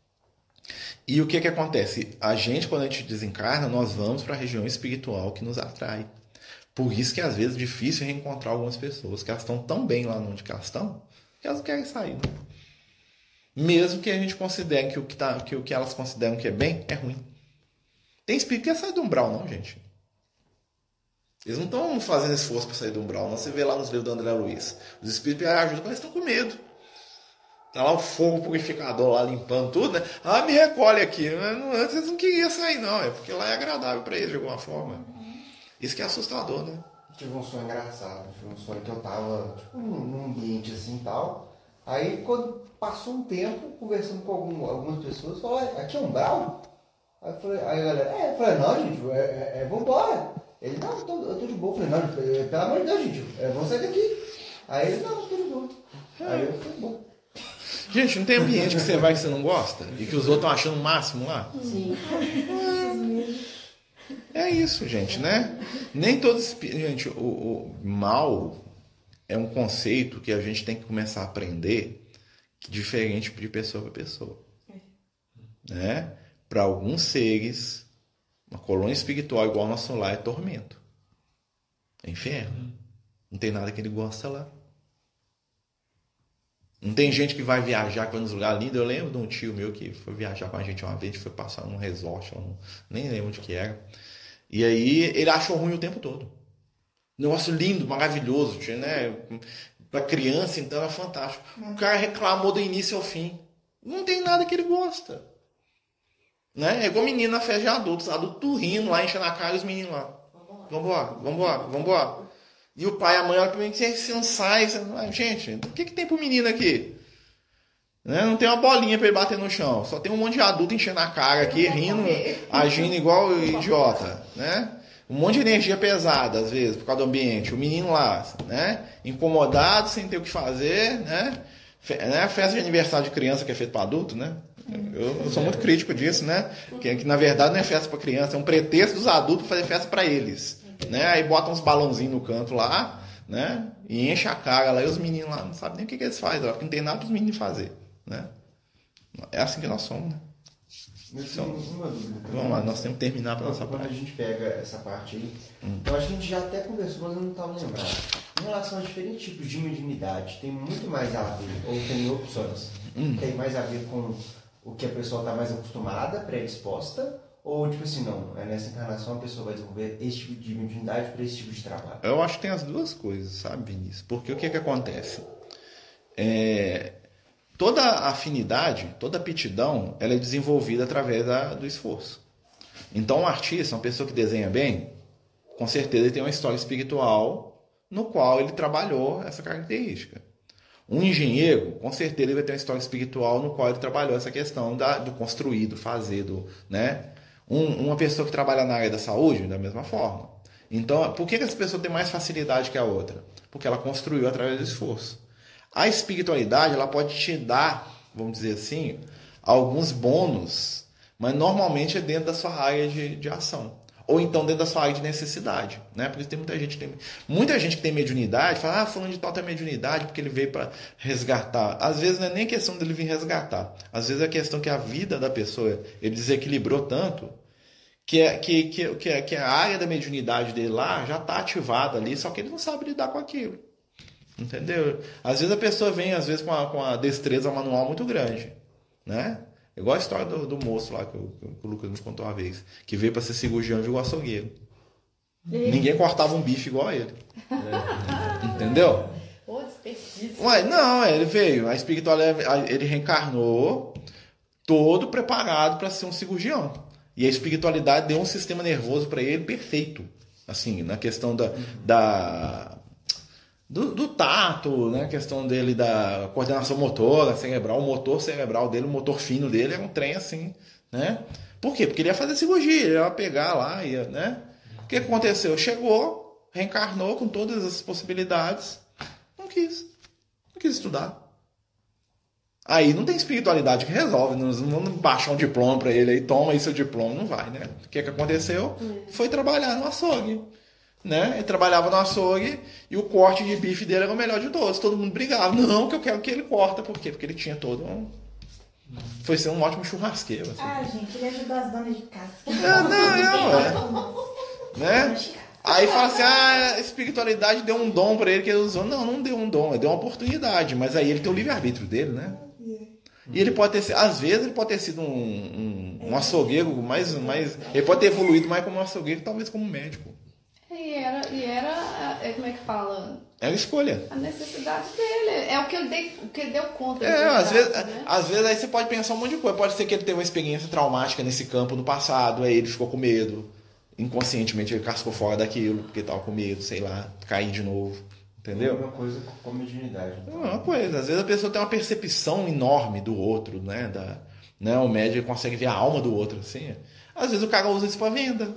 E o que, que acontece? A gente, quando a gente desencarna, nós vamos para a região espiritual que nos atrai. Por isso que às vezes é difícil reencontrar algumas pessoas, que elas estão tão bem lá onde elas estão, que elas não querem sair, né? Mesmo que a gente considere que o que, tá, que o que elas consideram que é bem, é ruim. Tem espírito que quer sair do umbral, não, gente. Eles não estão fazendo esforço para sair do umbral. Não. Você vê lá nos livros do André Luiz. Os espíritos ajudam, mas eles estão com medo. Tá lá o fogo purificador lá limpando tudo, né? Ah, me recolhe aqui. Antes eles não queriam sair, não. É porque lá é agradável para eles, de alguma forma. Isso que é assustador, né?
Tive um sonho engraçado. Tive um sonho que eu tava tipo, num ambiente assim e tal. Aí, quando passou um tempo, conversando com algum, algumas pessoas, falou, aqui é umbral? Aí eu falei, aí a galera, é, eu falei, não, gente, é, é, é vambora. Ele, não, eu tô, eu tô de boa. Eu falei, não, pelo amor de Deus, gente, é, vamos sair daqui. Aí ele, não, eu tô de boa. Aí eu falei, bom.
Gente, não tem ambiente que você vai que você não gosta? E que os outros estão achando o máximo lá?
Sim.
É, é isso, gente, né? Nem todos... Gente, o, o mal... é um conceito que a gente tem que começar a aprender diferente de pessoa para pessoa. É. Né? Para alguns seres, uma colônia espiritual igual ao nosso lar é tormento. É inferno. Não tem nada que ele gosta lá. Não tem gente que vai viajar, que vai nos lugares lindos. Eu lembro de um tio meu que foi viajar com a gente uma vez, a gente foi passar num resort, não, nem lembro onde que era. E aí ele achou ruim o tempo todo. Negócio lindo, maravilhoso, né? Para criança, então, é fantástico. O cara reclamou do início ao fim. Não tem nada que ele gosta. Né? É igual menino na festa de adultos. Adulto rindo lá, enchendo a cara e os meninos lá. Vambora, vambora, vambora. E o pai e a mãe olham pra mim, você não sai. Você não... Gente, o que, que tem pro menino aqui? Né? Não tem uma bolinha para ele bater no chão. Só tem um monte de adulto enchendo a cara aqui, rindo, agindo igual idiota. Né? Um monte de energia pesada, às vezes, por causa do ambiente. O menino lá, né? Incomodado, sem ter o que fazer, né? Fe- né? Festa de aniversário de criança que é feito para adulto, né? Eu, eu sou muito crítico disso, né? Que, que na verdade não é festa para criança, é um pretexto dos adultos fazer festa para eles. Né? Aí botam uns balãozinhos no canto lá, né? E enche a cara lá, e os meninos lá não sabem nem o que, que eles fazem, porque não tem nada para os meninos fazer, né? É assim que nós somos, né?
Então, uma dúvida.
Vamos lá, nós temos que terminar para nossa
Quando
parte.
a gente pega essa parte aí,
Hum.
eu acho que a gente já até conversou, mas eu não estava lembrado. Em relação a diferentes tipos de mediunidade, tem muito mais a ver, ou tem opções,
Hum.
tem mais a ver com o que a pessoa está mais acostumada, predisposta, ou tipo assim, não, é nessa encarnação a pessoa vai desenvolver esse tipo de mediunidade para esse tipo de trabalho?
Eu acho que tem as duas coisas, sabe, Vinícius? Porque o que que acontece? É, toda afinidade, toda aptidão, ela é desenvolvida através da, do esforço. Então, um artista, uma pessoa que desenha bem, com certeza ele tem uma história espiritual no qual ele trabalhou essa característica. Um engenheiro, com certeza ele vai ter uma história espiritual no qual ele trabalhou essa questão da, do construir, do fazer, do, né? Um, uma pessoa que trabalha na área da saúde, da mesma forma. Então, por que, que essa pessoa tem mais facilidade que a outra? Porque ela construiu através do esforço. A espiritualidade, ela pode te dar, vamos dizer assim, alguns bônus, mas normalmente é dentro da sua área de, de ação. Ou então dentro da sua área de necessidade, né? Porque tem muita gente que tem, muita gente que tem mediunidade, fala, ah, fulano de tal tem mediunidade porque ele veio para resgatar. Às vezes não é nem questão dele vir resgatar. Às vezes é questão que a vida da pessoa, ele desequilibrou tanto que, é, que, que, que, é, que a área da mediunidade dele lá já está ativada ali, só que ele não sabe lidar com aquilo. Entendeu? Às vezes a pessoa vem, às vezes, com a, com a destreza manual muito grande, né? Igual a história do, do moço lá que o, que o Lucas me contou uma vez, que veio para ser cirurgião de açougueiro. Ninguém cortava um bife igual a ele. Entendeu?
Ô, desperdício.
Ué, não, ele veio, a espiritualidade, ele reencarnou todo preparado para ser um cirurgião. E a espiritualidade deu um sistema nervoso para ele perfeito. Assim, na questão da, da do, do tato, né? A questão dele da coordenação motora, cerebral, o motor cerebral dele, o motor fino dele é um trem assim, né? Por quê? Porque ele ia fazer cirurgia, ele ia pegar lá, ia, né? O que aconteceu? Chegou, reencarnou com todas as possibilidades, não quis, não quis estudar. Aí não tem espiritualidade que resolve, não vamos baixar um diploma para ele aí, toma aí seu diploma, não vai, né? O que que aconteceu? Foi trabalhar no açougue. Né? Ele trabalhava no açougue e o corte de bife dele era o melhor de todos. Todo mundo brigava. Não, que eu quero que ele corta. Por quê? Porque ele tinha todo um... Foi ser um ótimo churrasqueiro. Assim.
Ah, gente, ele ajudou as donas de casa.
Não, não, não. É. Né? Aí fala assim, ah, a espiritualidade deu um dom para ele que ele usou. Não, não deu um dom, ele deu uma oportunidade. Mas aí ele tem o livre-arbítrio dele, né? E ele pode ter sido, às vezes ele pode ter sido um, um, um açougueiro mais, mais... Ele pode ter evoluído mais como um açougueiro, talvez como médico.
E era, e era, como é que fala?
É uma escolha.
A necessidade dele. É o que ele, dei, o que ele deu conta.
É,
verdade,
às vezes,
né?
às vezes aí você pode pensar um monte de coisa. Pode ser que ele teve uma experiência traumática nesse campo no passado, aí ele ficou com medo. Inconscientemente ele cascou fora daquilo, porque estava com medo, sei lá, cair de novo. Entendeu?
É uma coisa com a mediunidade.
É uma coisa. Às vezes a pessoa tem uma percepção enorme do outro, né? Da, né? O médium consegue ver a alma do outro, assim. Às vezes o cara usa isso para venda.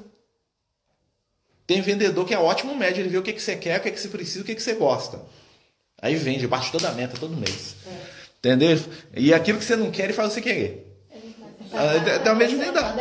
Tem vendedor que é ótimo médio, ele vê o que, que você quer, o que, que você precisa, o que, que você gosta. Aí vende, bate toda a meta todo mês. É. Entendeu? E aquilo que você não quer, ele faz você querer. É, dá a mesma idade.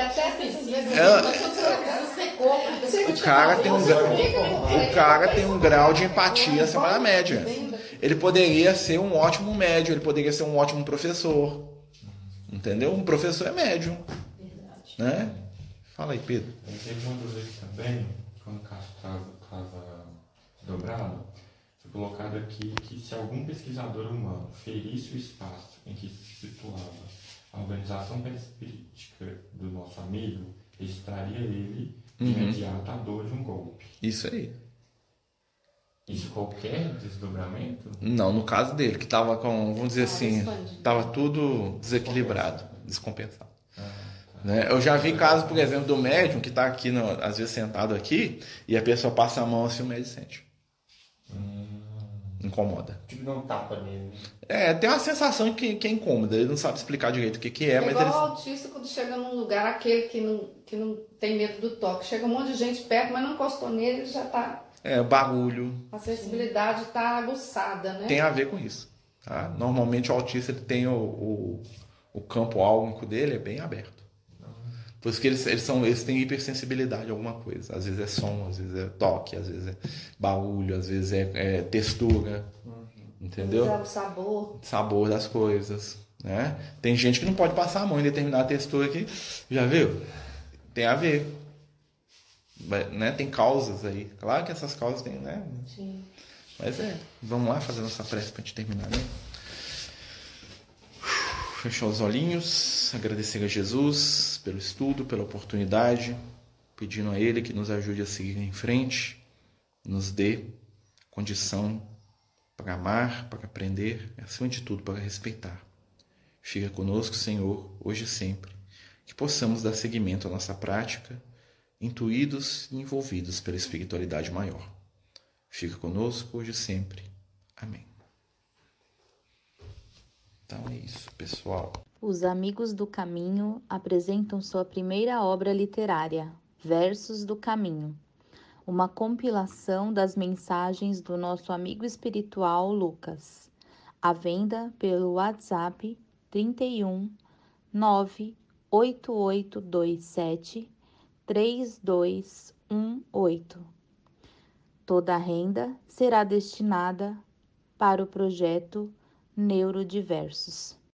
O cara tem um grau, o cara tem um grau de empatia acima da média. Ele poderia ser um ótimo médium, ele poderia ser um ótimo professor. Entendeu? Um professor é médium. Né? Fala aí, Pedro.
Eu teve uma dúvida também, quando o Cássio estava dobrado, foi colocado aqui que se algum pesquisador humano ferisse o espaço em que se situava a organização perispírita do nosso amigo, extraria ele de
Uhum.
imediato a dor de um golpe.
Isso aí.
Isso qualquer desdobramento?
Não, no caso dele, que estava com, vamos dizer
Ah,
assim,
expandido.
estava tudo desequilibrado, descompensado.
Ah, tá.
Né? Eu já vi casos, por exemplo, do médium que está aqui, no, às vezes sentado aqui, e a pessoa passa a mão assim, o médium sente.
Hum,
Incomoda.
Tipo, dá um tapa nele.
É, tem uma sensação que, que é incômoda, ele não sabe explicar direito o que, que é,
É
mas
igual
ele...
o autista quando chega num lugar, aquele que não, que não tem medo do toque. Chega um monte de gente perto, mas não encostou nele, ele já tá...
É, barulho,
A sensibilidade está aguçada, né?
tem a ver com isso. Tá? Normalmente o autista ele tem o, o, o campo álmico dele é bem aberto. Por isso que eles, eles, são, eles têm hipersensibilidade a alguma coisa. Às vezes é som, às vezes é toque, às vezes é barulho, às vezes é, é textura. Entendeu?
Usar o sabor.
Sabor das coisas. Né? Tem gente que não pode passar a mão em determinada textura que. Já viu? Tem a ver. Né? Tem causas aí. Claro que essas causas tem, né?
Sim.
Mas é, vamos lá fazer nossa prece pra gente terminar, né? Fechar os olhinhos, agradecer a Jesus pelo estudo, pela oportunidade, pedindo a Ele que nos ajude a seguir em frente, nos dê condição para amar, para aprender, e acima de tudo para respeitar. Fica conosco, Senhor, hoje e sempre, que possamos dar seguimento à nossa prática, intuídos e envolvidos pela espiritualidade maior. Fica conosco hoje e sempre. Amém. Então é isso, pessoal.
Os Amigos do Caminho apresentam sua primeira obra literária, Versos do Caminho, uma compilação das mensagens do nosso amigo espiritual Lucas, à venda pelo WhatsApp trinta e um, nove oito oito dois sete, três dois um oito. Toda a renda será destinada para o projeto Neurodiversos.